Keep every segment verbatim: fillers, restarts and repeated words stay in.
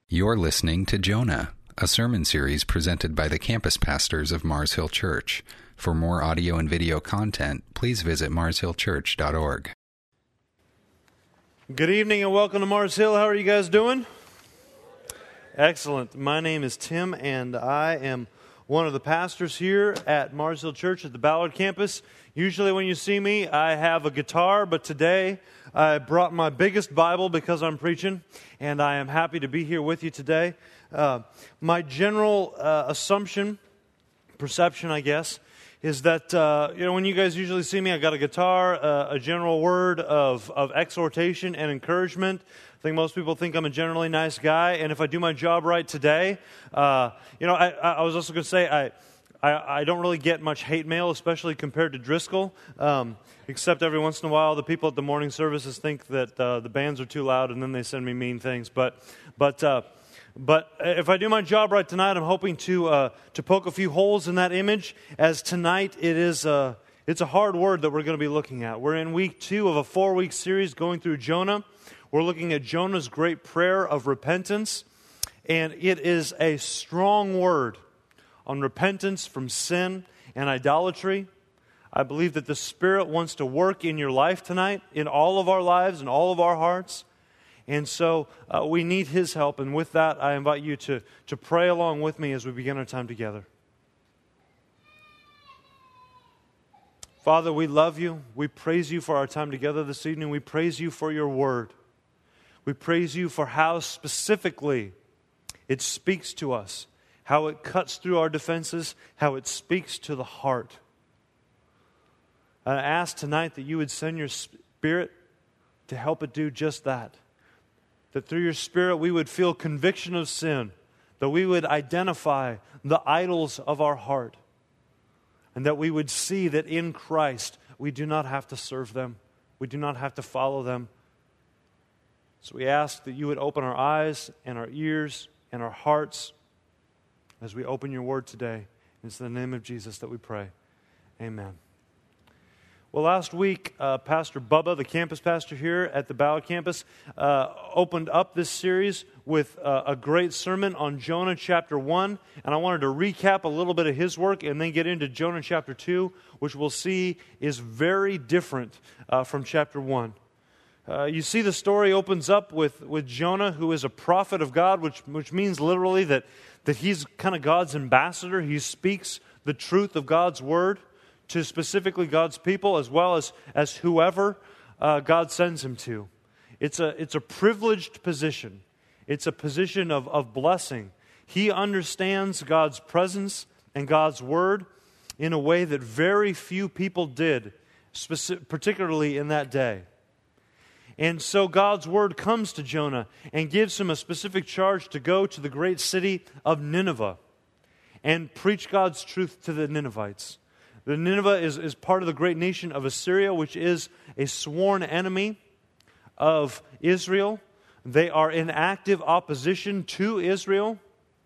You're listening to Jonah, a sermon series presented by the campus pastors of Mars Hill Church. For more audio and video content, please visit mars hill church dot org. Good evening and welcome to Mars Hill. How are you guys doing? Excellent. My name is Tim and I am one of the pastors here at Mars Hill Church at the Ballard campus. Usually when you see me, I have a guitar, but today I brought my biggest Bible because I'm preaching, and I am happy to be here with you today. Uh, my general uh, assumption, perception, I guess, is that, uh, you know, when you guys usually see me, I got a guitar, uh, a general word of, of exhortation and encouragement. I think most people think I'm a generally nice guy, and if I do my job right today, uh, you know, I, I was also going to say, I, I I don't really get much hate mail, especially compared to Driscoll, um, except every once in a while the people at the morning services think that uh, the bands are too loud, and then they send me mean things. But but uh, but if I do my job right tonight, I'm hoping to uh, to poke a few holes in that image, as tonight it is uh, it's a hard word that we're going to be looking at. We're in week two of a four-week series going through Jonah. We're looking at Jonah's great prayer of repentance, and it is a strong word on repentance from sin and idolatry. I believe that the Spirit wants to work in your life tonight, in all of our lives, in all of our hearts. And so uh, we need His help. And with that, I invite you to, to pray along with me as we begin our time together. Father, we love You. We praise You for our time together this evening. We praise You for Your Word. We praise You for how specifically it speaks to us, how it cuts through our defenses, how it speaks to the heart. I ask tonight that You would send Your Spirit to help it do just that. That through Your Spirit we would feel conviction of sin, that we would identify the idols of our heart, and that we would see that in Christ we do not have to serve them, we do not have to follow them. So we ask that You would open our eyes and our ears and our hearts as we open Your Word today. It's in the name of Jesus that we pray. Amen. Well, last week, uh, Pastor Bubba, the campus pastor here at the Ballard campus, uh, opened up this series with uh, a great sermon on Jonah chapter one. And I wanted to recap a little bit of his work and then get into Jonah chapter two, which we'll see is very different uh, from chapter one. Uh, you see the story opens up with, with Jonah, who is a prophet of God, which, which means literally that, that he's kind of God's ambassador. He speaks the truth of God's word to specifically God's people, as well as, as whoever uh, God sends him to. It's a, it's a privileged position. It's a position of, of blessing. He understands God's presence and God's word in a way that very few people did, specific, particularly in that day. And so God's word comes to Jonah and gives him a specific charge to go to the great city of Nineveh and preach God's truth to the Ninevites. The Nineveh is, is part of the great nation of Assyria, which is a sworn enemy of Israel. They are in active opposition to Israel.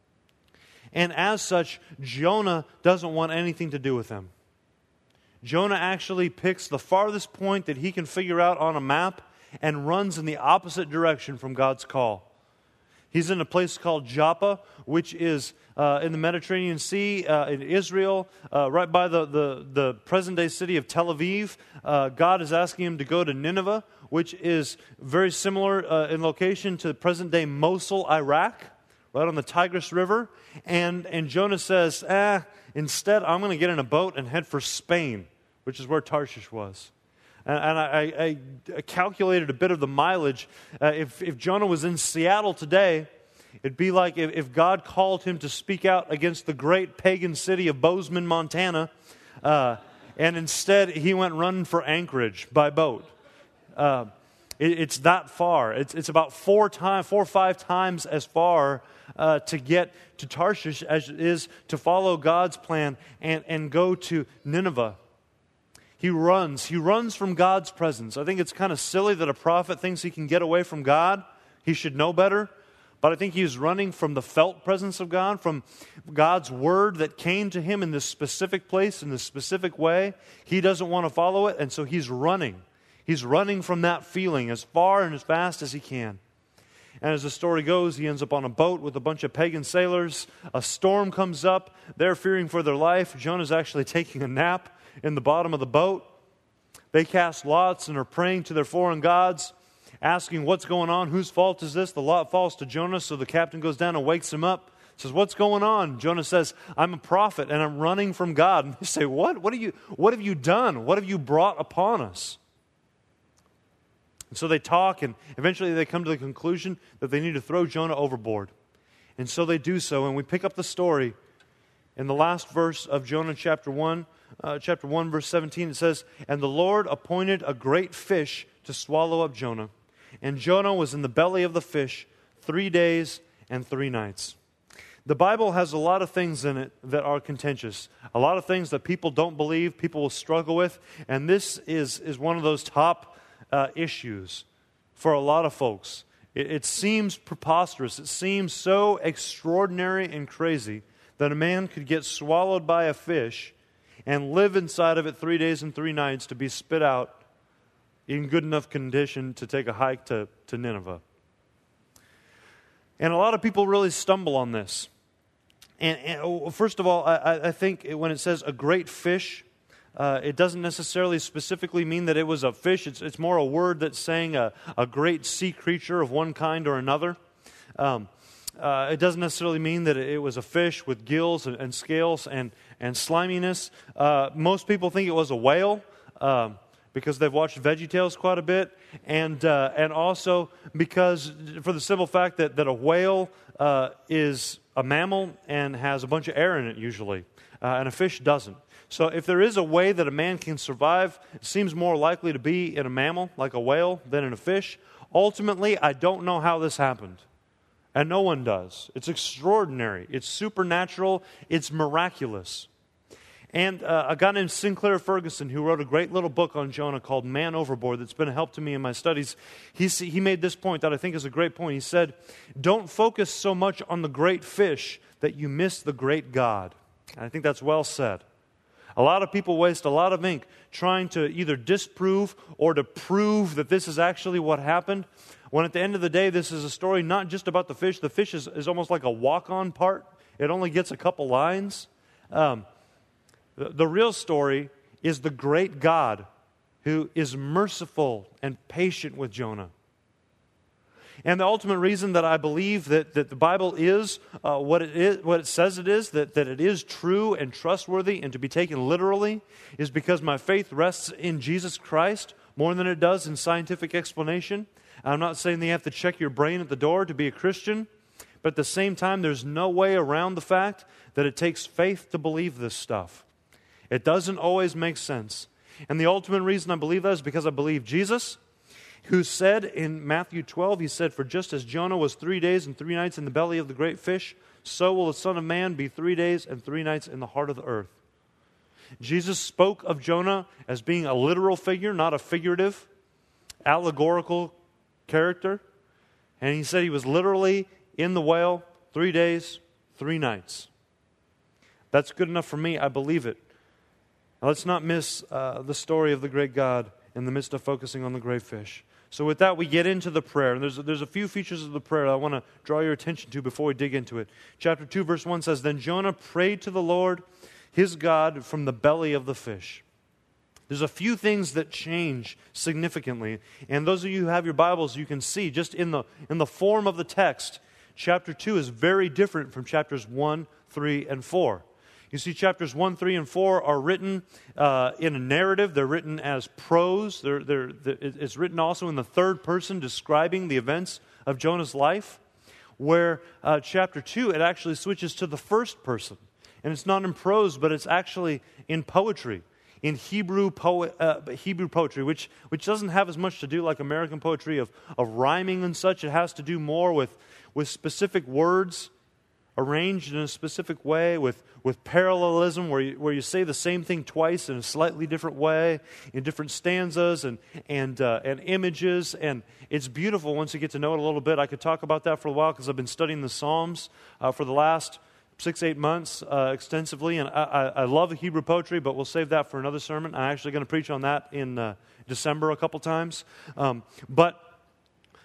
And as such, Jonah doesn't want anything to do with them. Jonah actually picks the farthest point that he can figure out on a map and runs in the opposite direction from God's call. He's in a place called Joppa, which is uh, in the Mediterranean Sea uh, in Israel, uh, right by the, the, the present-day city of Tel Aviv. Uh, God is asking him to go to Nineveh, which is very similar uh, in location to present-day Mosul, Iraq, right on the Tigris River. And, and Jonah says, ah, instead I'm going to get in a boat and head for Spain, which is where Tarshish was. And I, I calculated a bit of the mileage. Uh, if, if Jonah was in Seattle today, it'd be like if, if God called him to speak out against the great pagan city of Bozeman, Montana, uh, and instead he went running for Anchorage by boat. Uh, it, it's that far. It's, it's about four, time, four or five times as far uh, to get to Tarshish as it is to follow God's plan and, and go to Nineveh. He runs. He runs from God's presence. I think it's kind of silly that a prophet thinks he can get away from God. He should know better. But I think he's running from the felt presence of God, from God's word that came to him in this specific place, in this specific way. He doesn't want to follow it, and so he's running. He's running from that feeling as far and as fast as he can. And as the story goes, he ends up on a boat with a bunch of pagan sailors. A storm comes up. They're fearing for their life. Jonah's actually taking a nap in the bottom of the boat. They cast lots and are praying to their foreign gods, asking what's going on, whose fault is this? The lot falls to Jonah, so the captain goes down and wakes him up, says, what's going on? Jonah says, I'm a prophet and I'm running from God. And they say, what? What, are you, what have you done? What have you brought upon us? And so they talk, and eventually they come to the conclusion that they need to throw Jonah overboard. And so they do so, and we pick up the story in the last verse of Jonah chapter one, uh, chapter one, verse seventeen. It says, and the Lord appointed a great fish to swallow up Jonah. And Jonah was in the belly of the fish three days and three nights. The Bible has a lot of things in it that are contentious, a lot of things that people don't believe, people will struggle with, and this is, is one of those top Uh, issues for a lot of folks. It, it seems preposterous. It seems so extraordinary and crazy that a man could get swallowed by a fish and live inside of it three days and three nights to be spit out in good enough condition to take a hike to, to Nineveh. And a lot of people really stumble on this. And, and first of all, I, I think when it says a great fish, Uh, it doesn't necessarily specifically mean that it was a fish. It's, it's more a word that's saying a, a great sea creature of one kind or another. Um, uh, it doesn't necessarily mean that it was a fish with gills and, and scales and, and sliminess. Uh, most people think it was a whale um, because they've watched VeggieTales quite a bit. And, uh, and also because for the simple fact that, that a whale uh, is a mammal and has a bunch of air in it usually, uh, and a fish doesn't. So if there is a way that a man can survive, it seems more likely to be in a mammal, like a whale, than in a fish. Ultimately, I don't know how this happened. And no one does. It's extraordinary. It's supernatural. It's miraculous. And uh, a guy named Sinclair Ferguson, who wrote a great little book on Jonah called Man Overboard, that's been a help to me in my studies, he, he made this point that I think is a great point. He said, don't focus so much on the great fish that you miss the great God. And I think that's well said. A lot of people waste a lot of ink trying to either disprove or to prove that this is actually what happened, when at the end of the day, this is a story not just about the fish. The fish is, is almost like a walk-on part. It only gets a couple lines. Um, the, the real story is the great God who is merciful and patient with Jonah. And the ultimate reason that I believe that, that the Bible is, uh, what it is, what it says it is, that, that it is true and trustworthy and to be taken literally, is because my faith rests in Jesus Christ more than it does in scientific explanation. I'm not saying that you have to check your brain at the door to be a Christian, but at the same time, there's no way around the fact that it takes faith to believe this stuff. It doesn't always make sense. And the ultimate reason I believe that is because I believe Jesus, who said in Matthew twelve, he said, for just as Jonah was three days and three nights in the belly of the great fish, so will the Son of Man be three days and three nights in the heart of the earth. Jesus spoke of Jonah as being a literal figure, not a figurative, allegorical character. And he said he was literally in the whale three days, three nights. That's good enough for me. I believe it. Now, let's not miss uh, the story of the great God in the midst of focusing on the great fish. So with that, we get into the prayer. And there's, there's a few features of the prayer I want to draw your attention to before we dig into it. Chapter two, verse one says, then Jonah prayed to the Lord, his God, from the belly of the fish. There's a few things that change significantly. And those of you who have your Bibles, you can see just in the, in the form of the text, chapter two is very different from chapters one, three, and four. You see, chapters one, three, and four are written uh, in a narrative. They're written as prose. They're, they're, they're, it's written also in the third person, describing the events of Jonah's life. Where uh, chapter two, it actually switches to the first person. And it's not in prose, but it's actually in poetry, in Hebrew po- uh, Hebrew poetry, which, which doesn't have as much to do like American poetry of, of rhyming and such. It has to do more with, with specific words arranged in a specific way, with, with parallelism, where you, where you say the same thing twice in a slightly different way, in different stanzas and and uh, and images, and it's beautiful once you get to know it a little bit. I could talk about that for a while because I've been studying the Psalms uh, for the last six, eight months uh, extensively, and I, I, I love the Hebrew poetry, but we'll save that for another sermon. I'm actually going to preach on that in uh, December a couple times. Um, but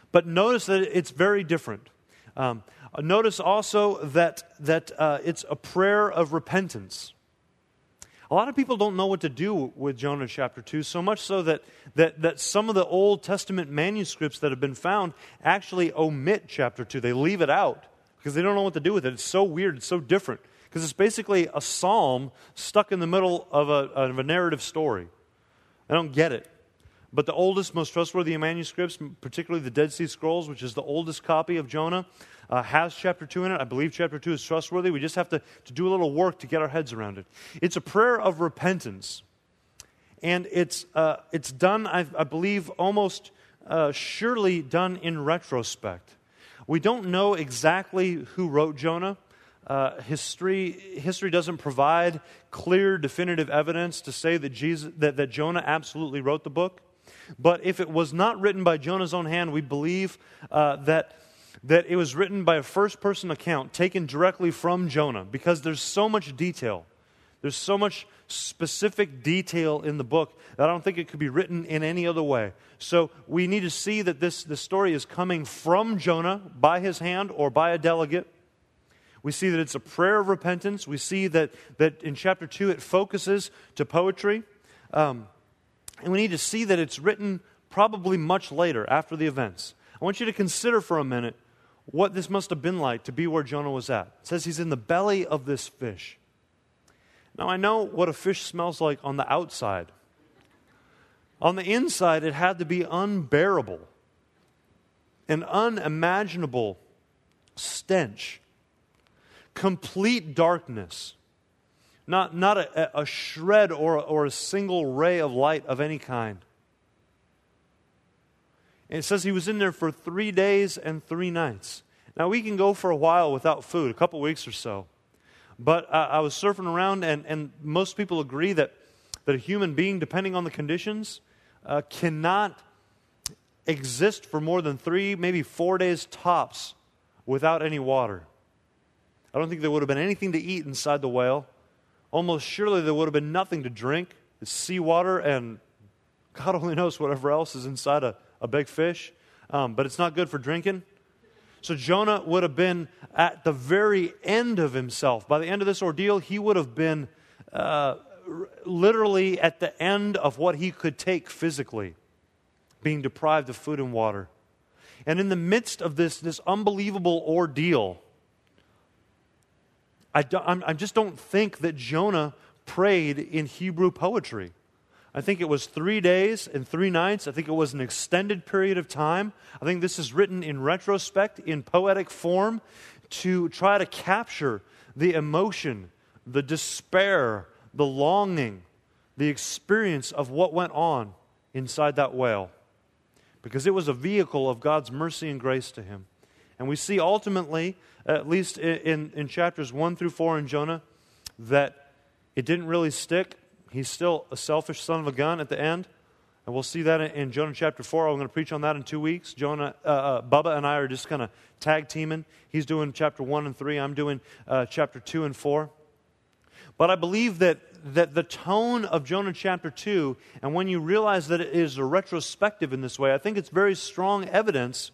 But notice that it's very different. Um, notice also that, that uh, it's a prayer of repentance. A lot of people don't know what to do with Jonah chapter two, so much so that, that, that some of the Old Testament manuscripts that have been found actually omit chapter two. They leave it out because they don't know what to do with it. It's so weird, it's so different, because it's basically a psalm stuck in the middle of a, of a narrative story. I don't get it. But the oldest, most trustworthy manuscripts, particularly the Dead Sea Scrolls, which is the oldest copy of Jonah, uh, has chapter two in it. I believe chapter two is trustworthy. We just have to, to do a little work to get our heads around it. It's a prayer of repentance. And it's, uh, it's done, I, I believe, almost uh, surely done in retrospect. We don't know exactly who wrote Jonah. Uh, history history doesn't provide clear, definitive evidence to say that Jesus that, that Jonah absolutely wrote the book. But if it was not written by Jonah's own hand, we believe uh, that that it was written by a first-person account taken directly from Jonah, because there's so much detail. There's so much specific detail in the book that I don't think it could be written in any other way. So we need to see that this, this story is coming from Jonah by his hand or by a delegate. We see that it's a prayer of repentance. We see that, that in chapter two it focuses to poetry. Um, and we need to see that it's written probably much later, after the events. I want you to consider for a minute what this must have been like to be where Jonah was at. It says he's in the belly of this fish. Now, I know what a fish smells like on the outside. On the inside, it had to be unbearable, an unimaginable stench, complete darkness, not, not a, a shred or, or a single ray of light of any kind. And it says he was in there for three days and three nights. Now, we can go for a while without food, a couple weeks or so. But uh, I was surfing around, and, and most people agree that, that a human being, depending on the conditions, uh, cannot exist for more than three, maybe four days tops without any water. I don't think there would have been anything to eat inside the whale. Almost surely there would have been nothing to drink. It's seawater and God only knows whatever else is inside a, a big fish. Um, but it's not good for drinking. So Jonah would have been at the very end of himself. By the end of this ordeal, he would have been uh, r- literally at the end of what he could take physically, being deprived of food and water. And in the midst of this, this unbelievable ordeal, I, do, I'm, I just don't think that Jonah prayed in Hebrew poetry. I think it was three days and three nights. I think it was an extended period of time. I think this is written in retrospect, in poetic form, to try to capture the emotion, the despair, the longing, the experience of what went on inside that whale. Because it was a vehicle of God's mercy and grace to him. And we see ultimately, at least in, in, in chapters one through four in Jonah, that it didn't really stick. He's still a selfish son of a gun at the end. And we'll see that in, in Jonah chapter four. I'm going to preach on that in two weeks. Jonah, uh, uh, Bubba and I are just kind of tag teaming. He's doing chapter one and three. I'm doing uh, chapter two and four. But I believe that, that the tone of Jonah chapter two, and when you realize that it is a retrospective in this way, I think it's very strong evidence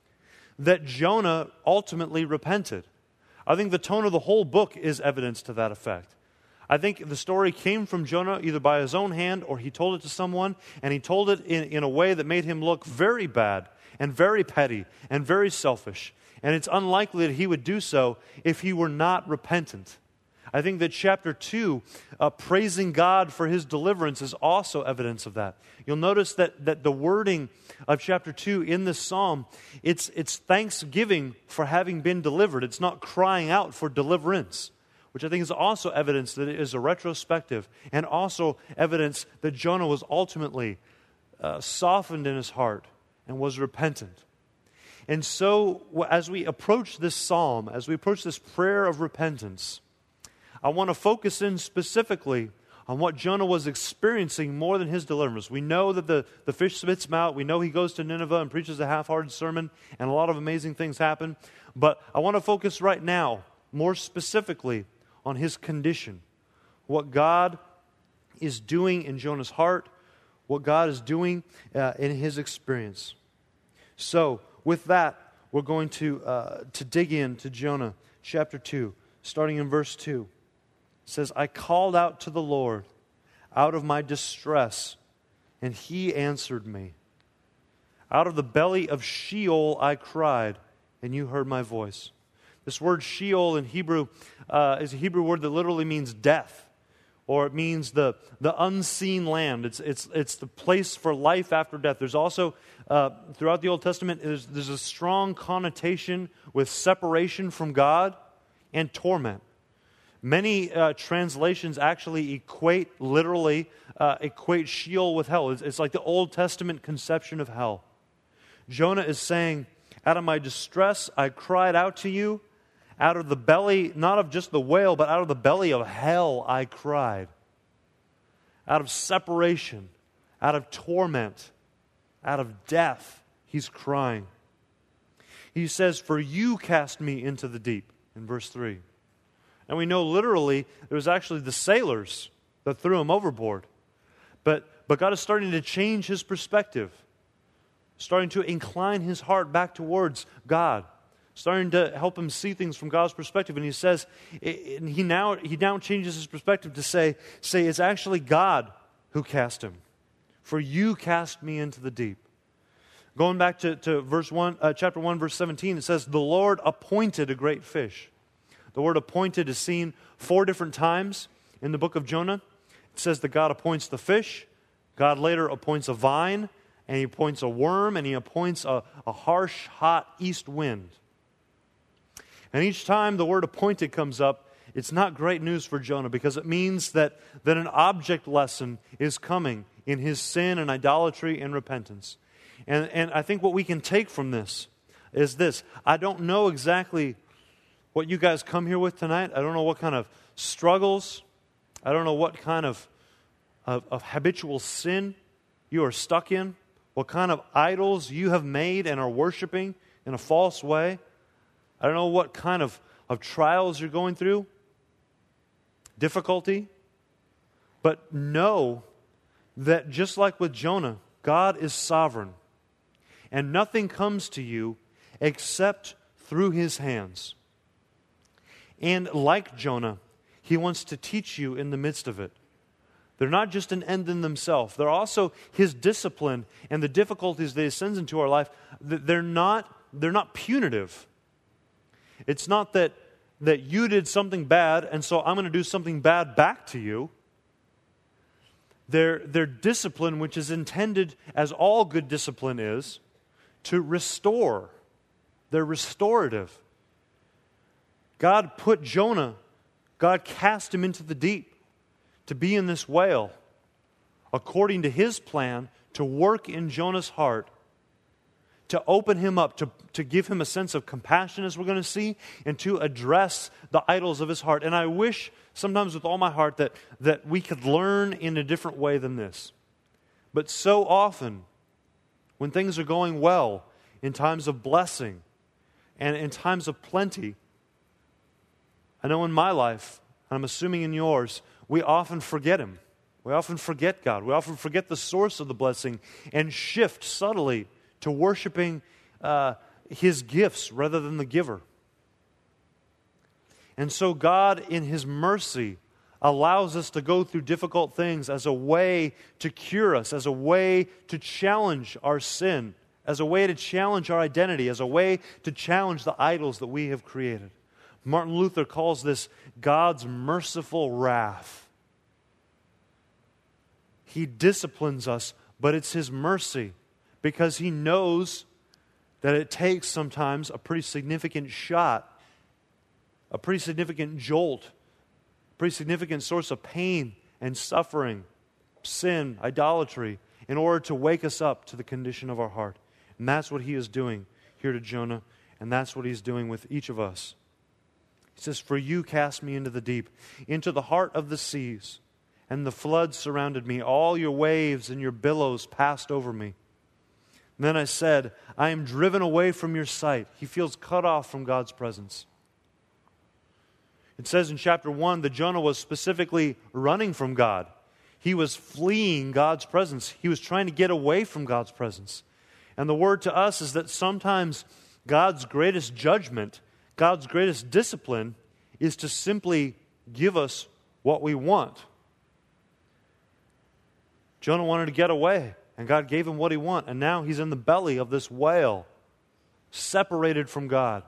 that Jonah ultimately repented. I think the tone of the whole book is evidence to that effect. I think the story came from Jonah either by his own hand or he told it to someone, and he told it in, in a way that made him look very bad and very petty and very selfish. And it's unlikely that he would do so if he were not repentant. I think that chapter two, uh, praising God for his deliverance, is also evidence of that. You'll notice that, that the wording of chapter two in this psalm, it's, it's thanksgiving for having been delivered. It's not crying out for deliverance, which I think is also evidence that it is a retrospective, and also evidence that Jonah was ultimately uh, softened in his heart and was repentant. And so as we approach this psalm, as we approach this prayer of repentance, I want to focus in specifically on what Jonah was experiencing more than his deliverance. We know that the, the fish spits him out. We know he goes to Nineveh and preaches a half-hearted sermon, and a lot of amazing things happen. But I want to focus right now, more specifically, on his condition, what God is doing in Jonah's heart, what God is doing uh, in his experience. So, with that, we're going to, uh, to dig into Jonah chapter two, starting in verse two. It says, I called out to the Lord out of my distress, and He answered me. Out of the belly of Sheol I cried, and You heard my voice. This word Sheol in Hebrew uh, is a Hebrew word that literally means death, or it means the, the unseen land. It's, it's, it's the place for life after death. There's also, uh, throughout the Old Testament, there's, there's a strong connotation with separation from God and torment. Many uh, translations actually equate, literally, uh, equate Sheol with hell. It's, it's like the Old Testament conception of hell. Jonah is saying, out of my distress, I cried out to You. Out of the belly, not of just the whale, but out of the belly of hell I cried. Out of separation, out of torment, out of death, he's crying. He says, for You cast me into the deep, in verse three. And we know literally it was actually the sailors that threw him overboard. But, but God is starting to change his perspective, starting to incline his heart back towards God, starting to help him see things from God's perspective. And he says, and he now he now changes his perspective to say, say it's actually God who cast him. For You cast me into the deep. Going back to, to verse one, uh, chapter one, verse seventeen, it says, the Lord appointed a great fish. The word appointed is seen four different times in the book of Jonah. It says that God appoints the fish, God later appoints a vine, and He appoints a worm, and He appoints a, a harsh, hot east wind. And each time the word appointed comes up, it's not great news for Jonah, because it means that, that an object lesson is coming in his sin and idolatry and repentance. And, and I think what we can take from this is this. I don't know exactly what you guys come here with tonight. I don't know what kind of struggles, I don't know what kind of, of, of habitual sin you are stuck in, what kind of idols you have made and are worshiping in a false way. I don't know what kind of, of trials you're going through, difficulty, but know that just like with Jonah, God is sovereign, and nothing comes to you except through His hands. And like Jonah, He wants to teach you in the midst of it. They're not just an end in themselves. They're also His discipline and the difficulties that He sends into our life. They're not, they're not punitive. It's not that, that you did something bad, and so I'm going to do something bad back to you. They're, they're discipline, which is intended, as all good discipline is, to restore. They're restorative. God put Jonah, God cast him into the deep to be in this whale, according to His plan, to work in Jonah's heart, to open him up, to, to give him a sense of compassion, as we're going to see, and to address the idols of his heart. And I wish sometimes with all my heart that, that we could learn in a different way than this. But so often, when things are going well, in times of blessing, and in times of plenty, I know in my life, and I'm assuming in yours, we often forget Him. We often forget God. We often forget the source of the blessing and shift subtly to worshiping uh, His gifts rather than the giver. And so God, in His mercy, allows us to go through difficult things as a way to cure us, as a way to challenge our sin, as a way to challenge our identity, as a way to challenge the idols that we have created. Martin Luther calls this God's merciful wrath. He disciplines us, but it's His mercy, because He knows that it takes sometimes a pretty significant shot, a pretty significant jolt, a pretty significant source of pain and suffering, sin, idolatry, in order to wake us up to the condition of our heart. And that's what He is doing here to Jonah, and that's what He's doing with each of us. He says, for You cast me into the deep, into the heart of the seas, and the floods surrounded me. All Your waves and Your billows passed over me. And then I said, I am driven away from Your sight. He feels cut off from God's presence. It says in chapter one that Jonah was specifically running from God. He was fleeing God's presence. He was trying to get away from God's presence. And the word to us is that sometimes God's greatest judgment, God's greatest discipline, is to simply give us what we want. Jonah wanted to get away, and God gave him what he wanted, and now he's in the belly of this whale, separated from God.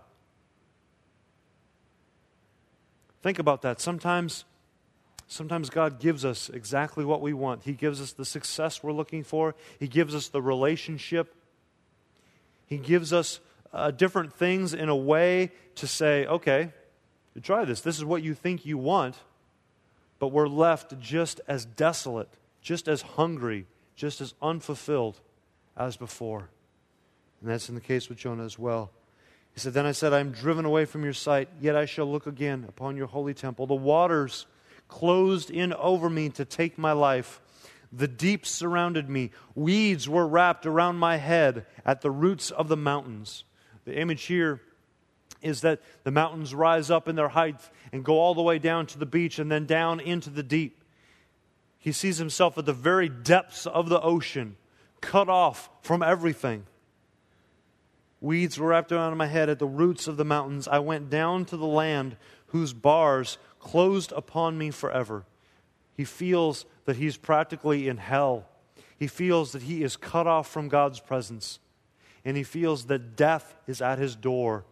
Think about that. Sometimes, sometimes God gives us exactly what we want. He gives us the success we're looking for. He gives us the relationship. He gives us uh, different things in a way to say, okay, try this. This is what you think you want, but we're left just as desolate, just as hungry, just as unfulfilled as before. And that's in the case with Jonah as well. He said, then I said, I am driven away from your sight, yet I shall look again upon your holy temple. The waters closed in over me to take my life. The deep surrounded me. Weeds were wrapped around my head at the roots of the mountains. The image here is that the mountains rise up in their height and go all the way down to the beach and then down into the deep. He sees himself at the very depths of the ocean, cut off from everything. Weeds were wrapped around my head at the roots of the mountains. I went down to the land whose bars closed upon me forever. He feels that he's practically in hell. He feels that he is cut off from God's presence. And he feels that death is at his door.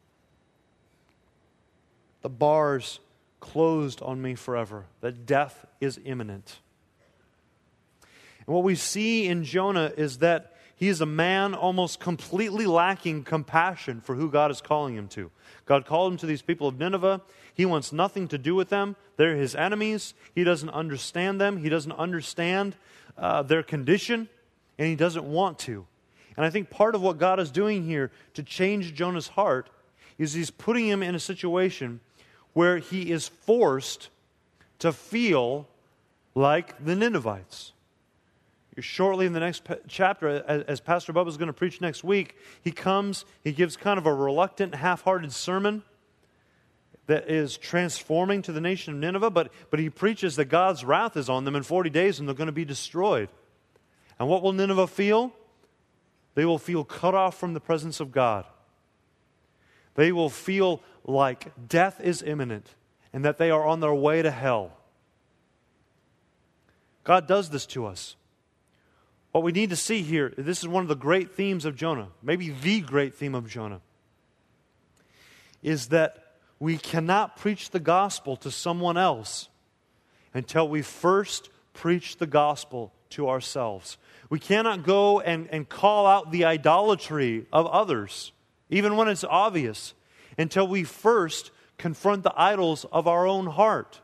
The bars closed on me forever. That death is imminent. And what we see in Jonah is that he is a man almost completely lacking compassion for who God is calling him to. God called him to these people of Nineveh. He wants nothing to do with them. They're his enemies. He doesn't understand them. He doesn't understand uh, their condition, and he doesn't want to. And I think part of what God is doing here to change Jonah's heart is he's putting him in a situation where he is forced to feel like the Ninevites. Shortly in the next p- chapter, as, as Pastor Bubba is going to preach next week, he comes, he gives kind of a reluctant, half-hearted sermon that is transforming to the nation of Nineveh, but, but he preaches that God's wrath is on them in forty days and they're going to be destroyed. And what will Nineveh feel? They will feel cut off from the presence of God. They will feel like death is imminent and that they are on their way to hell. God does this to us. What we need to see here, this is one of the great themes of Jonah, maybe the great theme of Jonah, is that we cannot preach the gospel to someone else until we first preach the gospel to ourselves. We cannot go and, and call out the idolatry of others, even when it's obvious, until we first confront the idols of our own heart.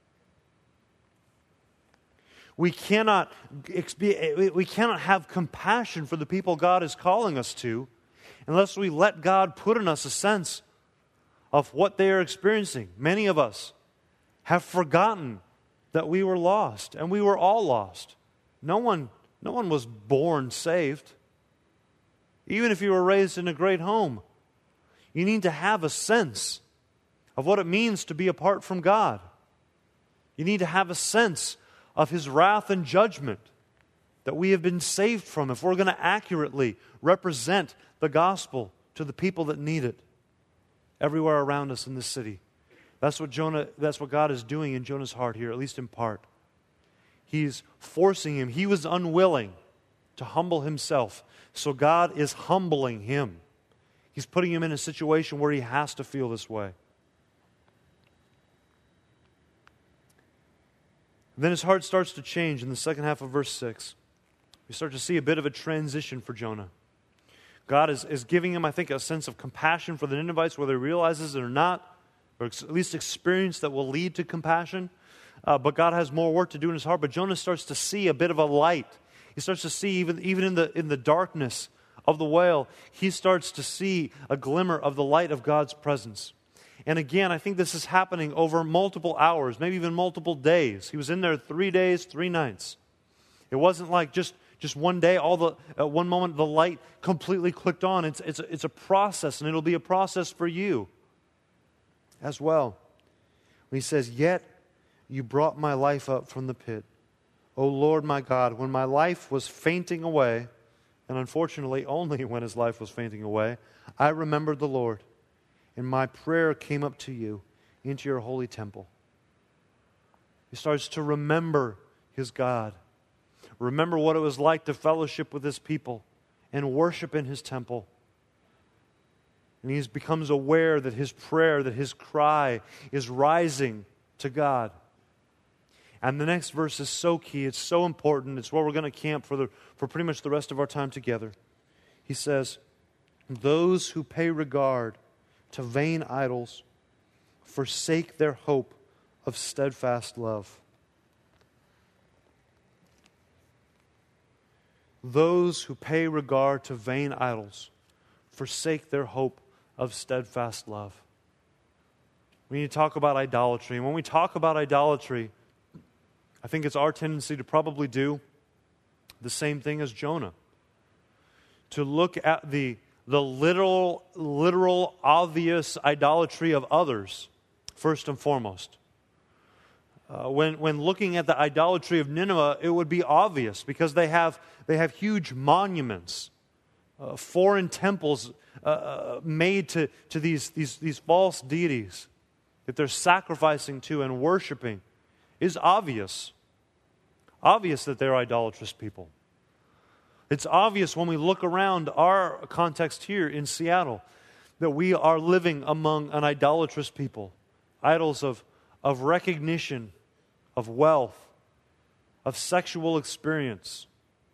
We cannot, we cannot have compassion for the people God is calling us to unless we let God put in us a sense of what they are experiencing. Many of us have forgotten that we were lost, and we were all lost. No one, no one was born saved. Even if you were raised in a great home, you need to have a sense of what it means to be apart from God. You need to have a sense of His wrath and judgment that we have been saved from if we're going to accurately represent the gospel to the people that need it everywhere around us in this city. That's what Jonah, that's what God is doing in Jonah's heart here, at least in part. He's forcing him. He was unwilling to humble himself, so God is humbling him. He's putting him in a situation where he has to feel this way. Then his heart starts to change in the second half of verse six. We start to see a bit of a transition for Jonah. God is, is giving him, I think, a sense of compassion for the Ninevites, whether he realizes it or not, or at least experience that will lead to compassion. Uh, but God has more work to do in his heart. But Jonah starts to see a bit of a light. He starts to see, even, even in the in the darkness of the whale, he starts to see a glimmer of the light of God's presence. And again, I think this is happening over multiple hours, maybe even multiple days. He was in there three days, three nights. It wasn't like just, just one day, all the at one moment the light completely clicked on. It's, it's, a, it's a process, and it'll be a process for you as well. When he says, "Yet you brought my life up from the pit, O Lord my God, when my life was fainting away, and unfortunately only when his life was fainting away, I remembered the Lord, and my prayer came up to you into your holy temple. He starts to remember his God. Remember what it was like to fellowship with his people and worship in his temple. And he becomes aware that his prayer, that his cry is rising to God. And the next verse is so key, it's so important, it's where we're going to camp for, the, for pretty much the rest of our time together. He says, those who pay regard to vain idols forsake their hope of steadfast love. Those who pay regard to vain idols forsake their hope of steadfast love. We need to talk about idolatry. And when we talk about idolatry, I think it's our tendency to probably do the same thing as Jonah. To look at the, the literal, literal, obvious idolatry of others, first and foremost. Uh, when, when looking at the idolatry of Nineveh, it would be obvious because they have, they have huge monuments, uh, foreign temples uh, uh, made to, to these, these, these false deities that they're sacrificing to and worshiping. Is obvious. Obvious that they're idolatrous people. It's obvious when we look around our context here in Seattle that we are living among an idolatrous people. Idols of, of recognition, of wealth, of sexual experience,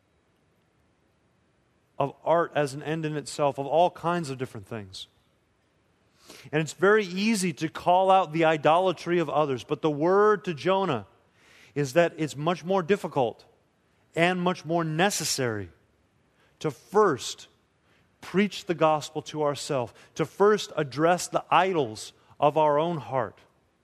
of art as an end in itself, of all kinds of different things. And it's very easy to call out the idolatry of others, but the word to Jonah is that it's much more difficult and much more necessary to first preach the gospel to ourselves, to first address the idols of our own heart.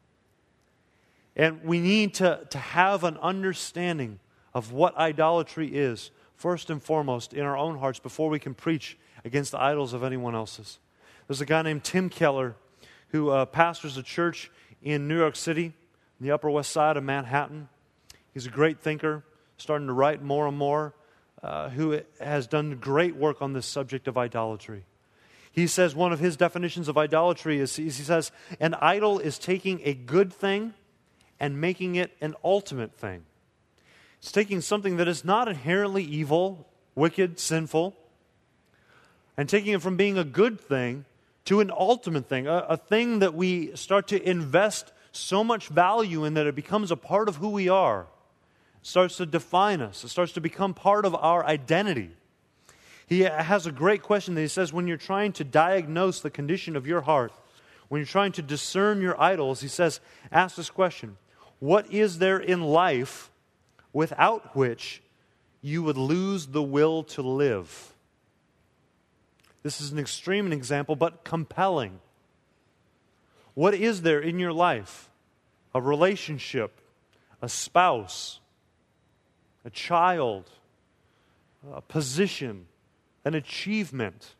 And we need to, to have an understanding of what idolatry is, first and foremost, in our own hearts before we can preach against the idols of anyone else's. There's a guy named Tim Keller who uh, pastors a church in New York City, in the Upper West Side of Manhattan. He's a great thinker, starting to write more and more, uh, who has done great work on this subject of idolatry. He says one of his definitions of idolatry is, he says, an idol is taking a good thing and making it an ultimate thing. It's taking something that is not inherently evil, wicked, sinful, and taking it from being a good thing to an ultimate thing, a, a thing that we start to invest so much value in that it becomes a part of who we are. It starts to define us. It starts to become part of our identity. He has a great question that he says, when you're trying to diagnose the condition of your heart, when you're trying to discern your idols, he says, ask this question: what is there in life without which you would lose the will to live? This is an extreme example, but compelling. What is there in your life? A relationship, a spouse, a child, a position, an achievement,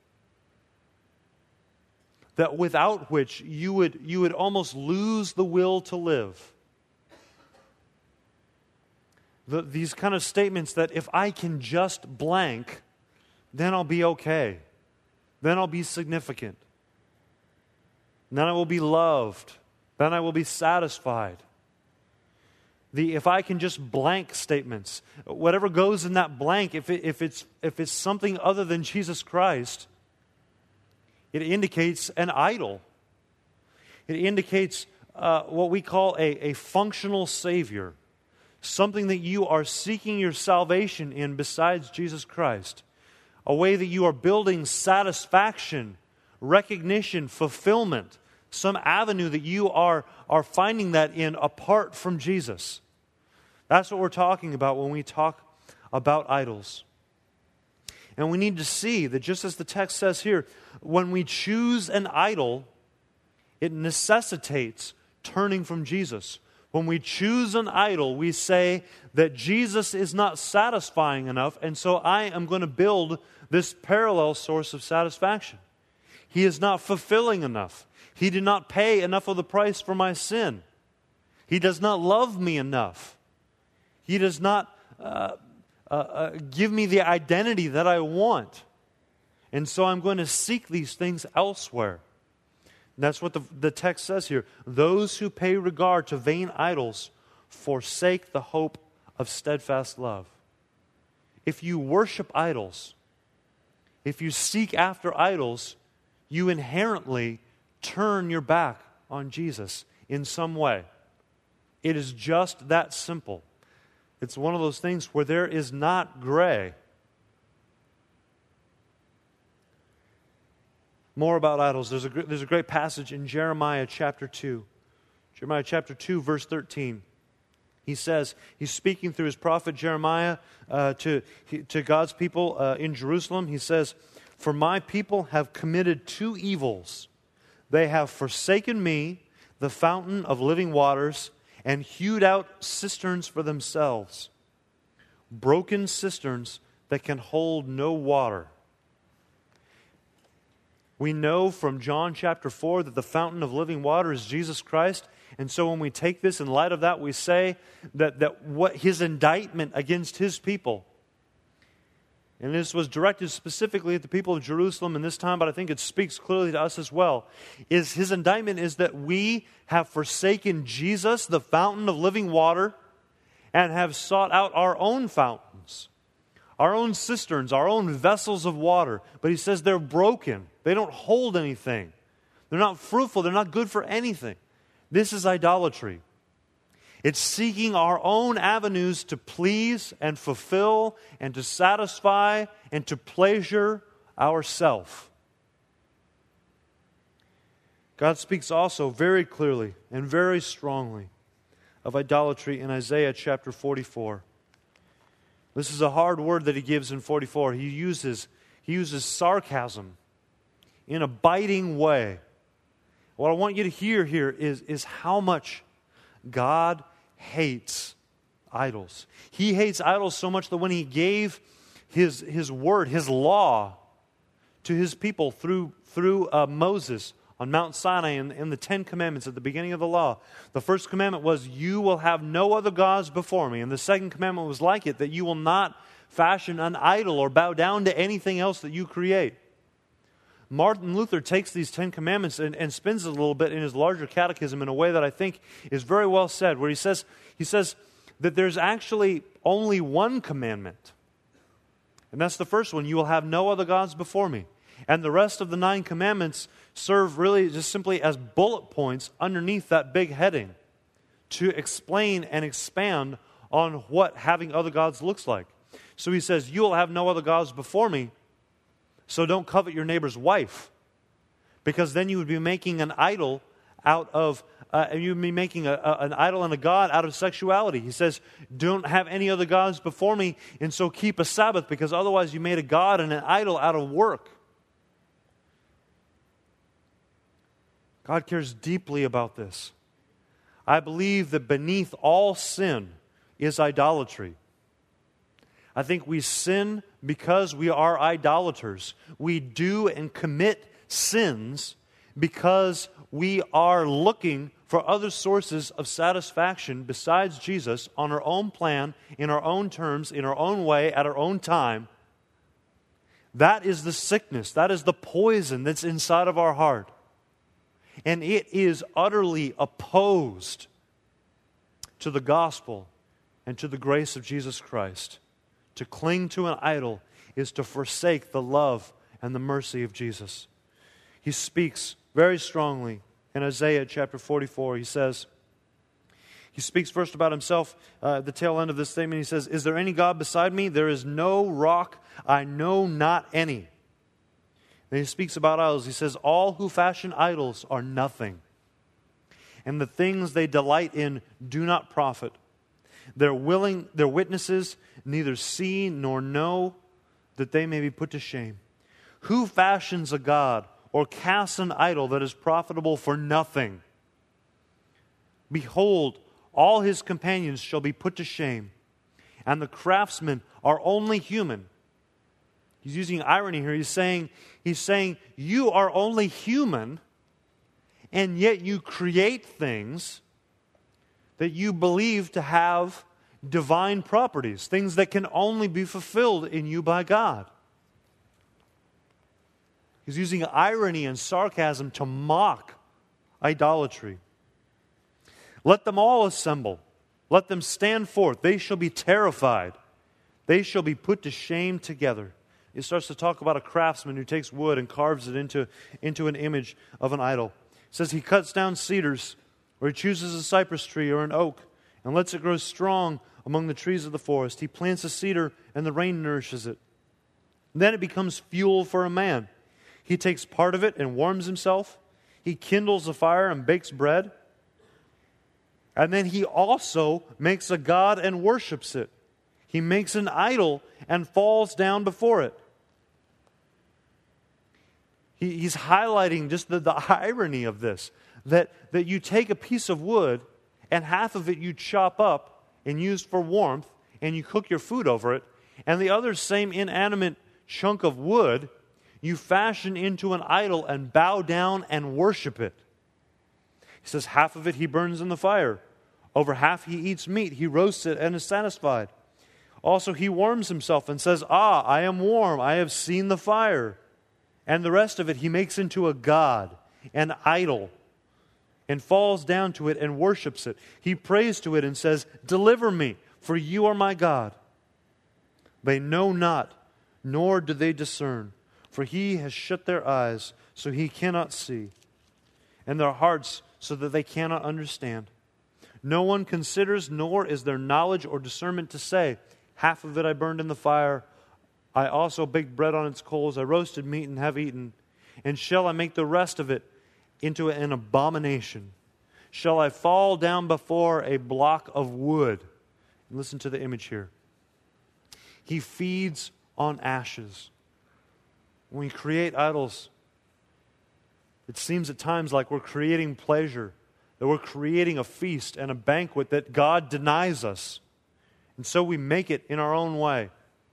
that without which you would, you would almost lose the will to live. The, these kind of statements that if I can just blank, then I'll be okay. Then I'll be significant. Then I will be loved. Then I will be satisfied. The if I can just blank statements, whatever goes in that blank, if it, if it's if it's something other than Jesus Christ, it indicates an idol. It indicates uh, what we call a, a functional Savior, something that you are seeking your salvation in besides Jesus Christ, a way that you are building satisfaction, recognition, fulfillment, some avenue that you are, are finding that in apart from Jesus. That's what we're talking about when we talk about idols. And we need to see that just as the text says here, when we choose an idol, it necessitates turning from Jesus. When we choose an idol, we say that Jesus is not satisfying enough, and so I am going to build this parallel source of satisfaction. He is not fulfilling enough. He did not pay enough of the price for my sin. He does not love me enough. He does not uh, uh, uh, give me the identity that I want. And so I'm going to seek these things elsewhere. And that's what the, the text says here. Those who pay regard to vain idols forsake the hope of steadfast love. If you worship idols, if you seek after idols, you inherently turn your back on Jesus in some way. It is just that simple. It's one of those things where there is not gray. More about idols. There's a, there's a great passage in Jeremiah chapter two. Jeremiah chapter two, verse thirteen. He says, he's speaking through his prophet Jeremiah uh, to, to God's people uh, in Jerusalem. He says, "For my people have committed two evils. They have forsaken me, the fountain of living waters, and hewed out cisterns for themselves, broken cisterns that can hold no water." We know from John chapter four that the fountain of living water is Jesus Christ. And so when we take this in light of that, we say that, that what his indictment against his people, and this was directed specifically at the people of Jerusalem in this time, but I think it speaks clearly to us as well, is his indictment is that we have forsaken Jesus, the fountain of living water, and have sought out our own fountains, our own cisterns, our own vessels of water. But he says they're broken. They don't hold anything. They're not fruitful. They're not good for anything. This is idolatry. It's seeking our own avenues to please and fulfill and to satisfy and to pleasure ourself. God speaks also very clearly and very strongly of idolatry in Isaiah chapter forty-four. This is a hard word that he gives in forty-four. He uses, he uses sarcasm in a biting way. What I want you to hear here is, is how much God hates idols. He hates idols so much that when he gave his, his word, his law to his people through, through uh, Moses on Mount Sinai in, in the Ten Commandments at the beginning of the law, the first commandment was, "You will have no other gods before me." And the second commandment was like it, that you will not fashion an idol or bow down to anything else that you create. Martin Luther takes these Ten Commandments and, and spins it a little bit in his larger catechism in a way that I think is very well said, where he says, he says that there's actually only one commandment. And that's the first one: "You will have no other gods before me." And the rest of the nine commandments serve really just simply as bullet points underneath that big heading to explain and expand on what having other gods looks like. So he says, "You will have no other gods before me. So don't covet your neighbor's wife, because then you would be making an idol out of, uh, you would be making a, a, an idol and a god out of sexuality." He says, "Don't have any other gods before me, and so keep a Sabbath, because otherwise you made a god and an idol out of work." God cares deeply about this. I believe that beneath all sin is idolatry. I think we sin because we are idolaters. We do and commit sins because we are looking for other sources of satisfaction besides Jesus on our own plan, in our own terms, in our own way, at our own time. That is the sickness. That is the poison that's inside of our heart. And it is utterly opposed to the gospel and to the grace of Jesus Christ. To cling to an idol is to forsake the love and the mercy of Jesus. He speaks very strongly in Isaiah chapter forty-four. He says, he speaks first about himself uh, at the tail end of this statement. He says, "Is there any God beside me? There is no rock, I know not any." Then he speaks about idols. He says, "All who fashion idols are nothing, and the things they delight in do not profit. Their willing, their witnesses neither see nor know, that they may be put to shame. Who fashions a god or casts an idol that is profitable for nothing? Behold, all his companions shall be put to shame, and the craftsmen are only human." He's using irony here. He's saying, he's saying, you are only human, and yet you create things that you believe to have divine properties, things that can only be fulfilled in you by God. He's using irony and sarcasm to mock idolatry. Let them all assemble. Let them stand forth. They shall be terrified. They shall be put to shame together. He starts to talk about a craftsman who takes wood and carves it into, into an image of an idol. He says he cuts down cedars, or he chooses a cypress tree or an oak, and lets it grow strong among the trees of the forest. He plants a cedar, and the rain nourishes it. And then it becomes fuel for a man. He takes part of it and warms himself. He kindles a fire and bakes bread. And then he also makes a god and worships it. He makes an idol and falls down before it. He, he's highlighting just the, the irony of this. That, that you take a piece of wood and half of it you chop up and use for warmth and you cook your food over it. And the other same inanimate chunk of wood you fashion into an idol and bow down and worship it. He says half of it he burns in the fire. Over half he eats meat. He roasts it and is satisfied. Also he warms himself and says, "Ah, I am warm. I have seen the fire." And the rest of it he makes into a god, an idol, and falls down to it and worships it. He prays to it and says, "Deliver me, for you are my God." They know not, nor do they discern. For he has shut their eyes, so he cannot see, and their hearts, so that they cannot understand. No one considers, nor is there knowledge or discernment to say, "Half of it I burned in the fire. I also baked bread on its coals. I roasted meat and have eaten. And shall I make the rest of it into an abomination? Shall I fall down before a block of wood?" And listen to the image here. He feeds on ashes. When we create idols, it seems at times like we're creating pleasure, that we're creating a feast and a banquet that God denies us. And so we make it in our own way.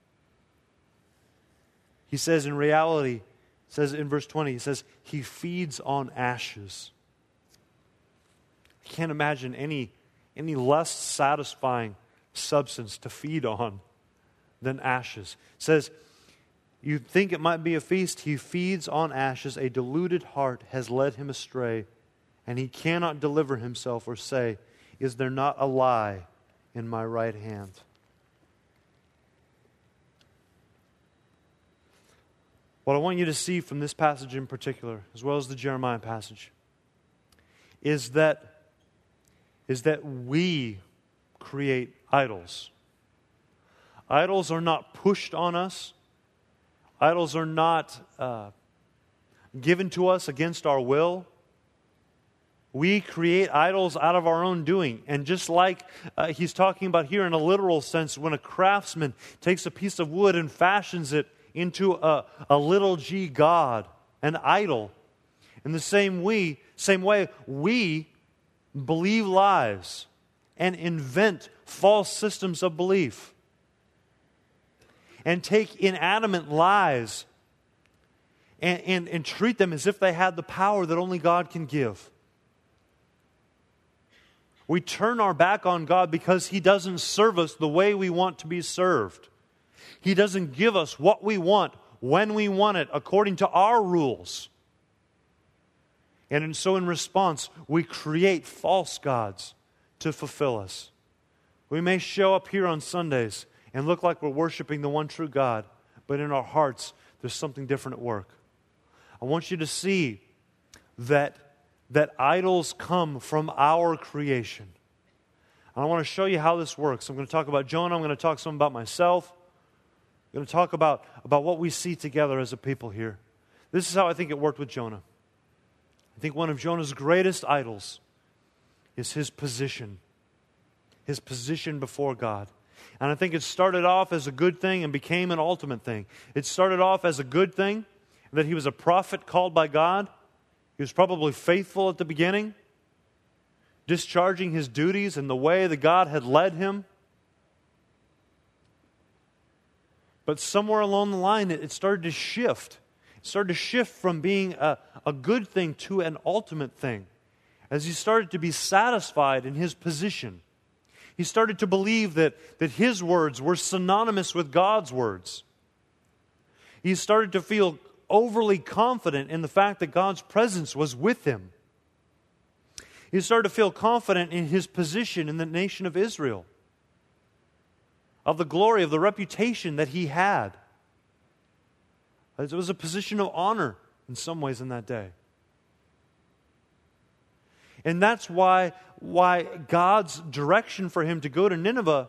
He says in reality, says in verse twenty, he says, he feeds on ashes. I can't imagine any, any less satisfying substance to feed on than ashes. It says, you think it might be a feast, he feeds on ashes. A deluded heart has led him astray, and he cannot deliver himself or say, "Is there not a lie in my right hand?" What I want you to see from this passage in particular, as well as the Jeremiah passage, is that, is that we create idols. Idols are not pushed on us. Idols are not uh, given to us against our will. We create idols out of our own doing. And just like uh, he's talking about here in a literal sense, when a craftsman takes a piece of wood and fashions it into a, a little g god, an idol, in the same we, same way, we believe lies and invent false systems of belief and take inanimate lies and, and, and treat them as if they had the power that only God can give. We turn our back on God because He doesn't serve us the way we want to be served. He doesn't give us what we want, when we want it, according to our rules. And so in response, we create false gods to fulfill us. We may show up here on Sundays and look like we're worshiping the one true God, but in our hearts, there's something different at work. I want you to see that, that idols come from our creation. And I want to show you how this works. I'm going to talk about Jonah. I'm going to talk some about myself. I'm going to talk about, about what we see together as a people here. This is how I think it worked with Jonah. I think one of Jonah's greatest idols is his position. His position before God. And I think it started off as a good thing and became an ultimate thing. It started off as a good thing, that he was a prophet called by God. He was probably faithful at the beginning, discharging his duties in the way that God had led him. But somewhere along the line, it started to shift. It started to shift from being a, a good thing to an ultimate thing, as he started to be satisfied in his position. He started to believe that, that his words were synonymous with God's words. He started to feel overly confident in the fact that God's presence was with him. He started to feel confident in his position in the nation of Israel, of the glory, of the reputation that he had. It was a position of honor in some ways in that day. And that's why, why God's direction for him to go to Nineveh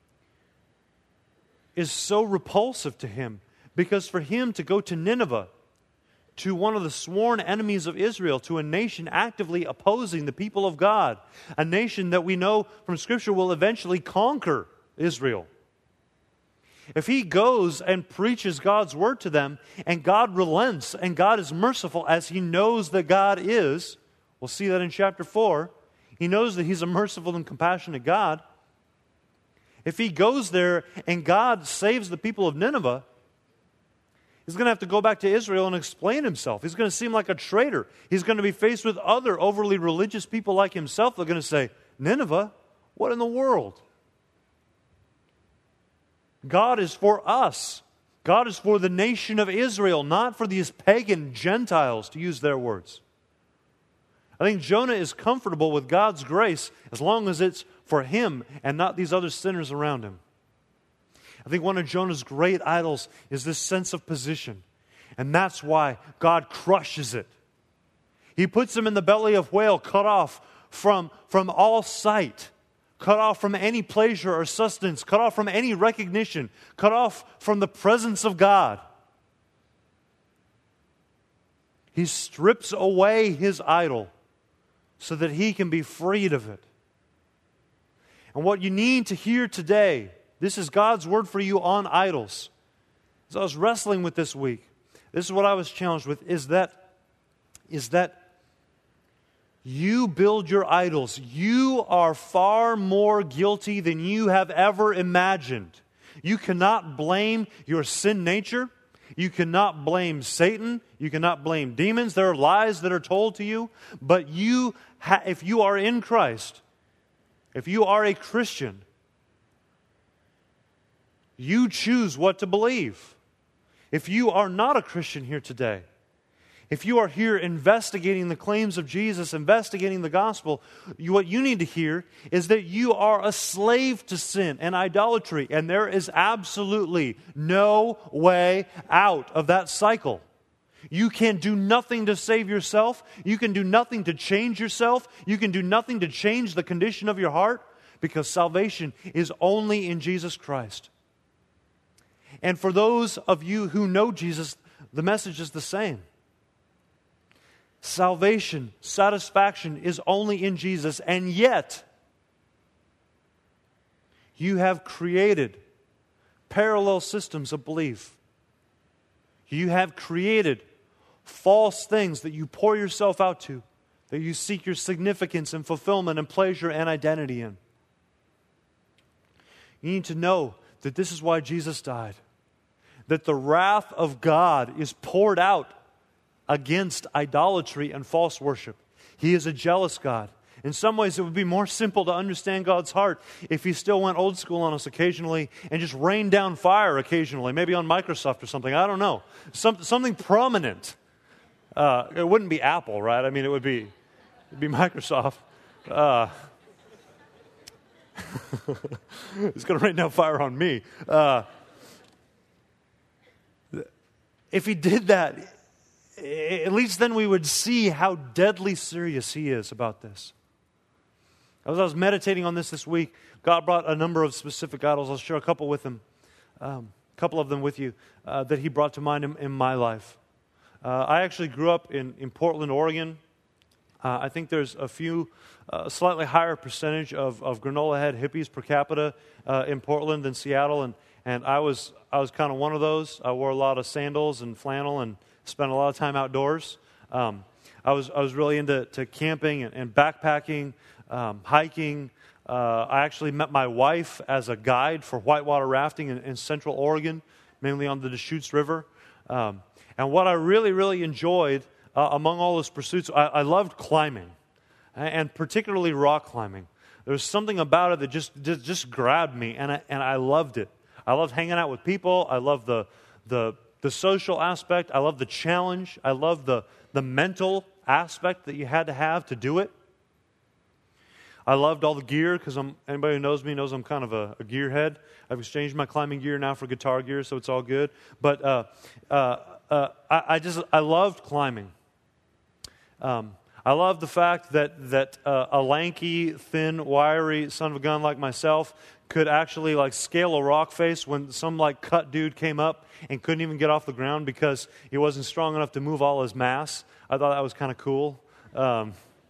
is so repulsive to him. Because for him to go to Nineveh, to one of the sworn enemies of Israel, to a nation actively opposing the people of God, a nation that we know from Scripture will eventually conquer Israel. If he goes and preaches God's word to them, and God relents, and God is merciful as he knows that God is, we'll see that in chapter four, he knows that he's a merciful and compassionate God. If he goes there and God saves the people of Nineveh, he's going to have to go back to Israel and explain himself. He's going to seem like a traitor. He's going to be faced with other overly religious people like himself. They're going to say, Nineveh? What in the world? God is for us. God is for the nation of Israel, not for these pagan Gentiles, to use their words. I think Jonah is comfortable with God's grace as long as it's for him and not these other sinners around him. I think one of Jonah's great idols is this sense of position. And that's why God crushes it. He puts him in the belly of whale, cut off from, from all sight, cut off from any pleasure or sustenance, cut off from any recognition, cut off from the presence of God. He strips away his idol so that he can be freed of it. And what you need to hear today, this is God's word for you on idols. As I was wrestling with this week, this is what I was challenged with, is that, is that you build your idols. You are far more guilty than you have ever imagined. You cannot blame your sin nature. You cannot blame Satan. You cannot blame demons. There are lies that are told to you. But you, ha- if you are in Christ, if you are a Christian, you choose what to believe. If you are not a Christian here today, if you are here investigating the claims of Jesus, investigating the gospel, you, what you need to hear is that you are a slave to sin and idolatry, and there is absolutely no way out of that cycle. You can do nothing to save yourself. You can do nothing to change yourself. You can do nothing to change the condition of your heart, because salvation is only in Jesus Christ. And for those of you who know Jesus, the message is the same. Salvation, satisfaction is only in Jesus, and yet you have created parallel systems of belief. You have created false things that you pour yourself out to, that you seek your significance and fulfillment and pleasure and identity in. You need to know that this is why Jesus died. That the wrath of God is poured out against idolatry and false worship. He is a jealous God. In some ways, it would be more simple to understand God's heart if He still went old school on us occasionally and just rained down fire occasionally, maybe on Microsoft or something. I don't know. Some, something prominent. Uh, it wouldn't be Apple, right? I mean, it would be, it'd be Microsoft. Uh, it's going to rain down fire on me. Uh, if He did that, at least then we would see how deadly serious He is about this. As I was meditating on this this week, God brought a number of specific idols. I'll share a couple with Him, um, a couple of them with you, uh, that He brought to mind in, in my life. Uh, I actually grew up in, in Portland, Oregon. Uh, I think there's a few, a uh, slightly higher percentage of, of granola head hippies per capita uh, in Portland than Seattle, and, and I was I was kind of one of those. I wore a lot of sandals and flannel and spent a lot of time outdoors. Um, I was I was really into to camping and, and backpacking, um, hiking. Uh, I actually met my wife as a guide for whitewater rafting in, in Central Oregon, mainly on the Deschutes River. Um, and what I really, really enjoyed uh, among all those pursuits, I, I loved climbing, and particularly rock climbing. There was something about it that just just, just grabbed me, and I, and I loved it. I loved hanging out with people. I loved the the the social aspect. I loved the challenge. I loved the the mental aspect that you had to have to do it. I loved all the gear because I'm anybody who knows me knows I'm kind of a, a gearhead. I've exchanged my climbing gear now for guitar gear, so it's all good. But uh, uh, uh, I, I just I loved climbing. Um, I love the fact that that uh, a lanky, thin, wiry son of a gun like myself could actually like scale a rock face when some like cut dude came up and couldn't even get off the ground because he wasn't strong enough to move all his mass. I thought that was kind of cool. Um,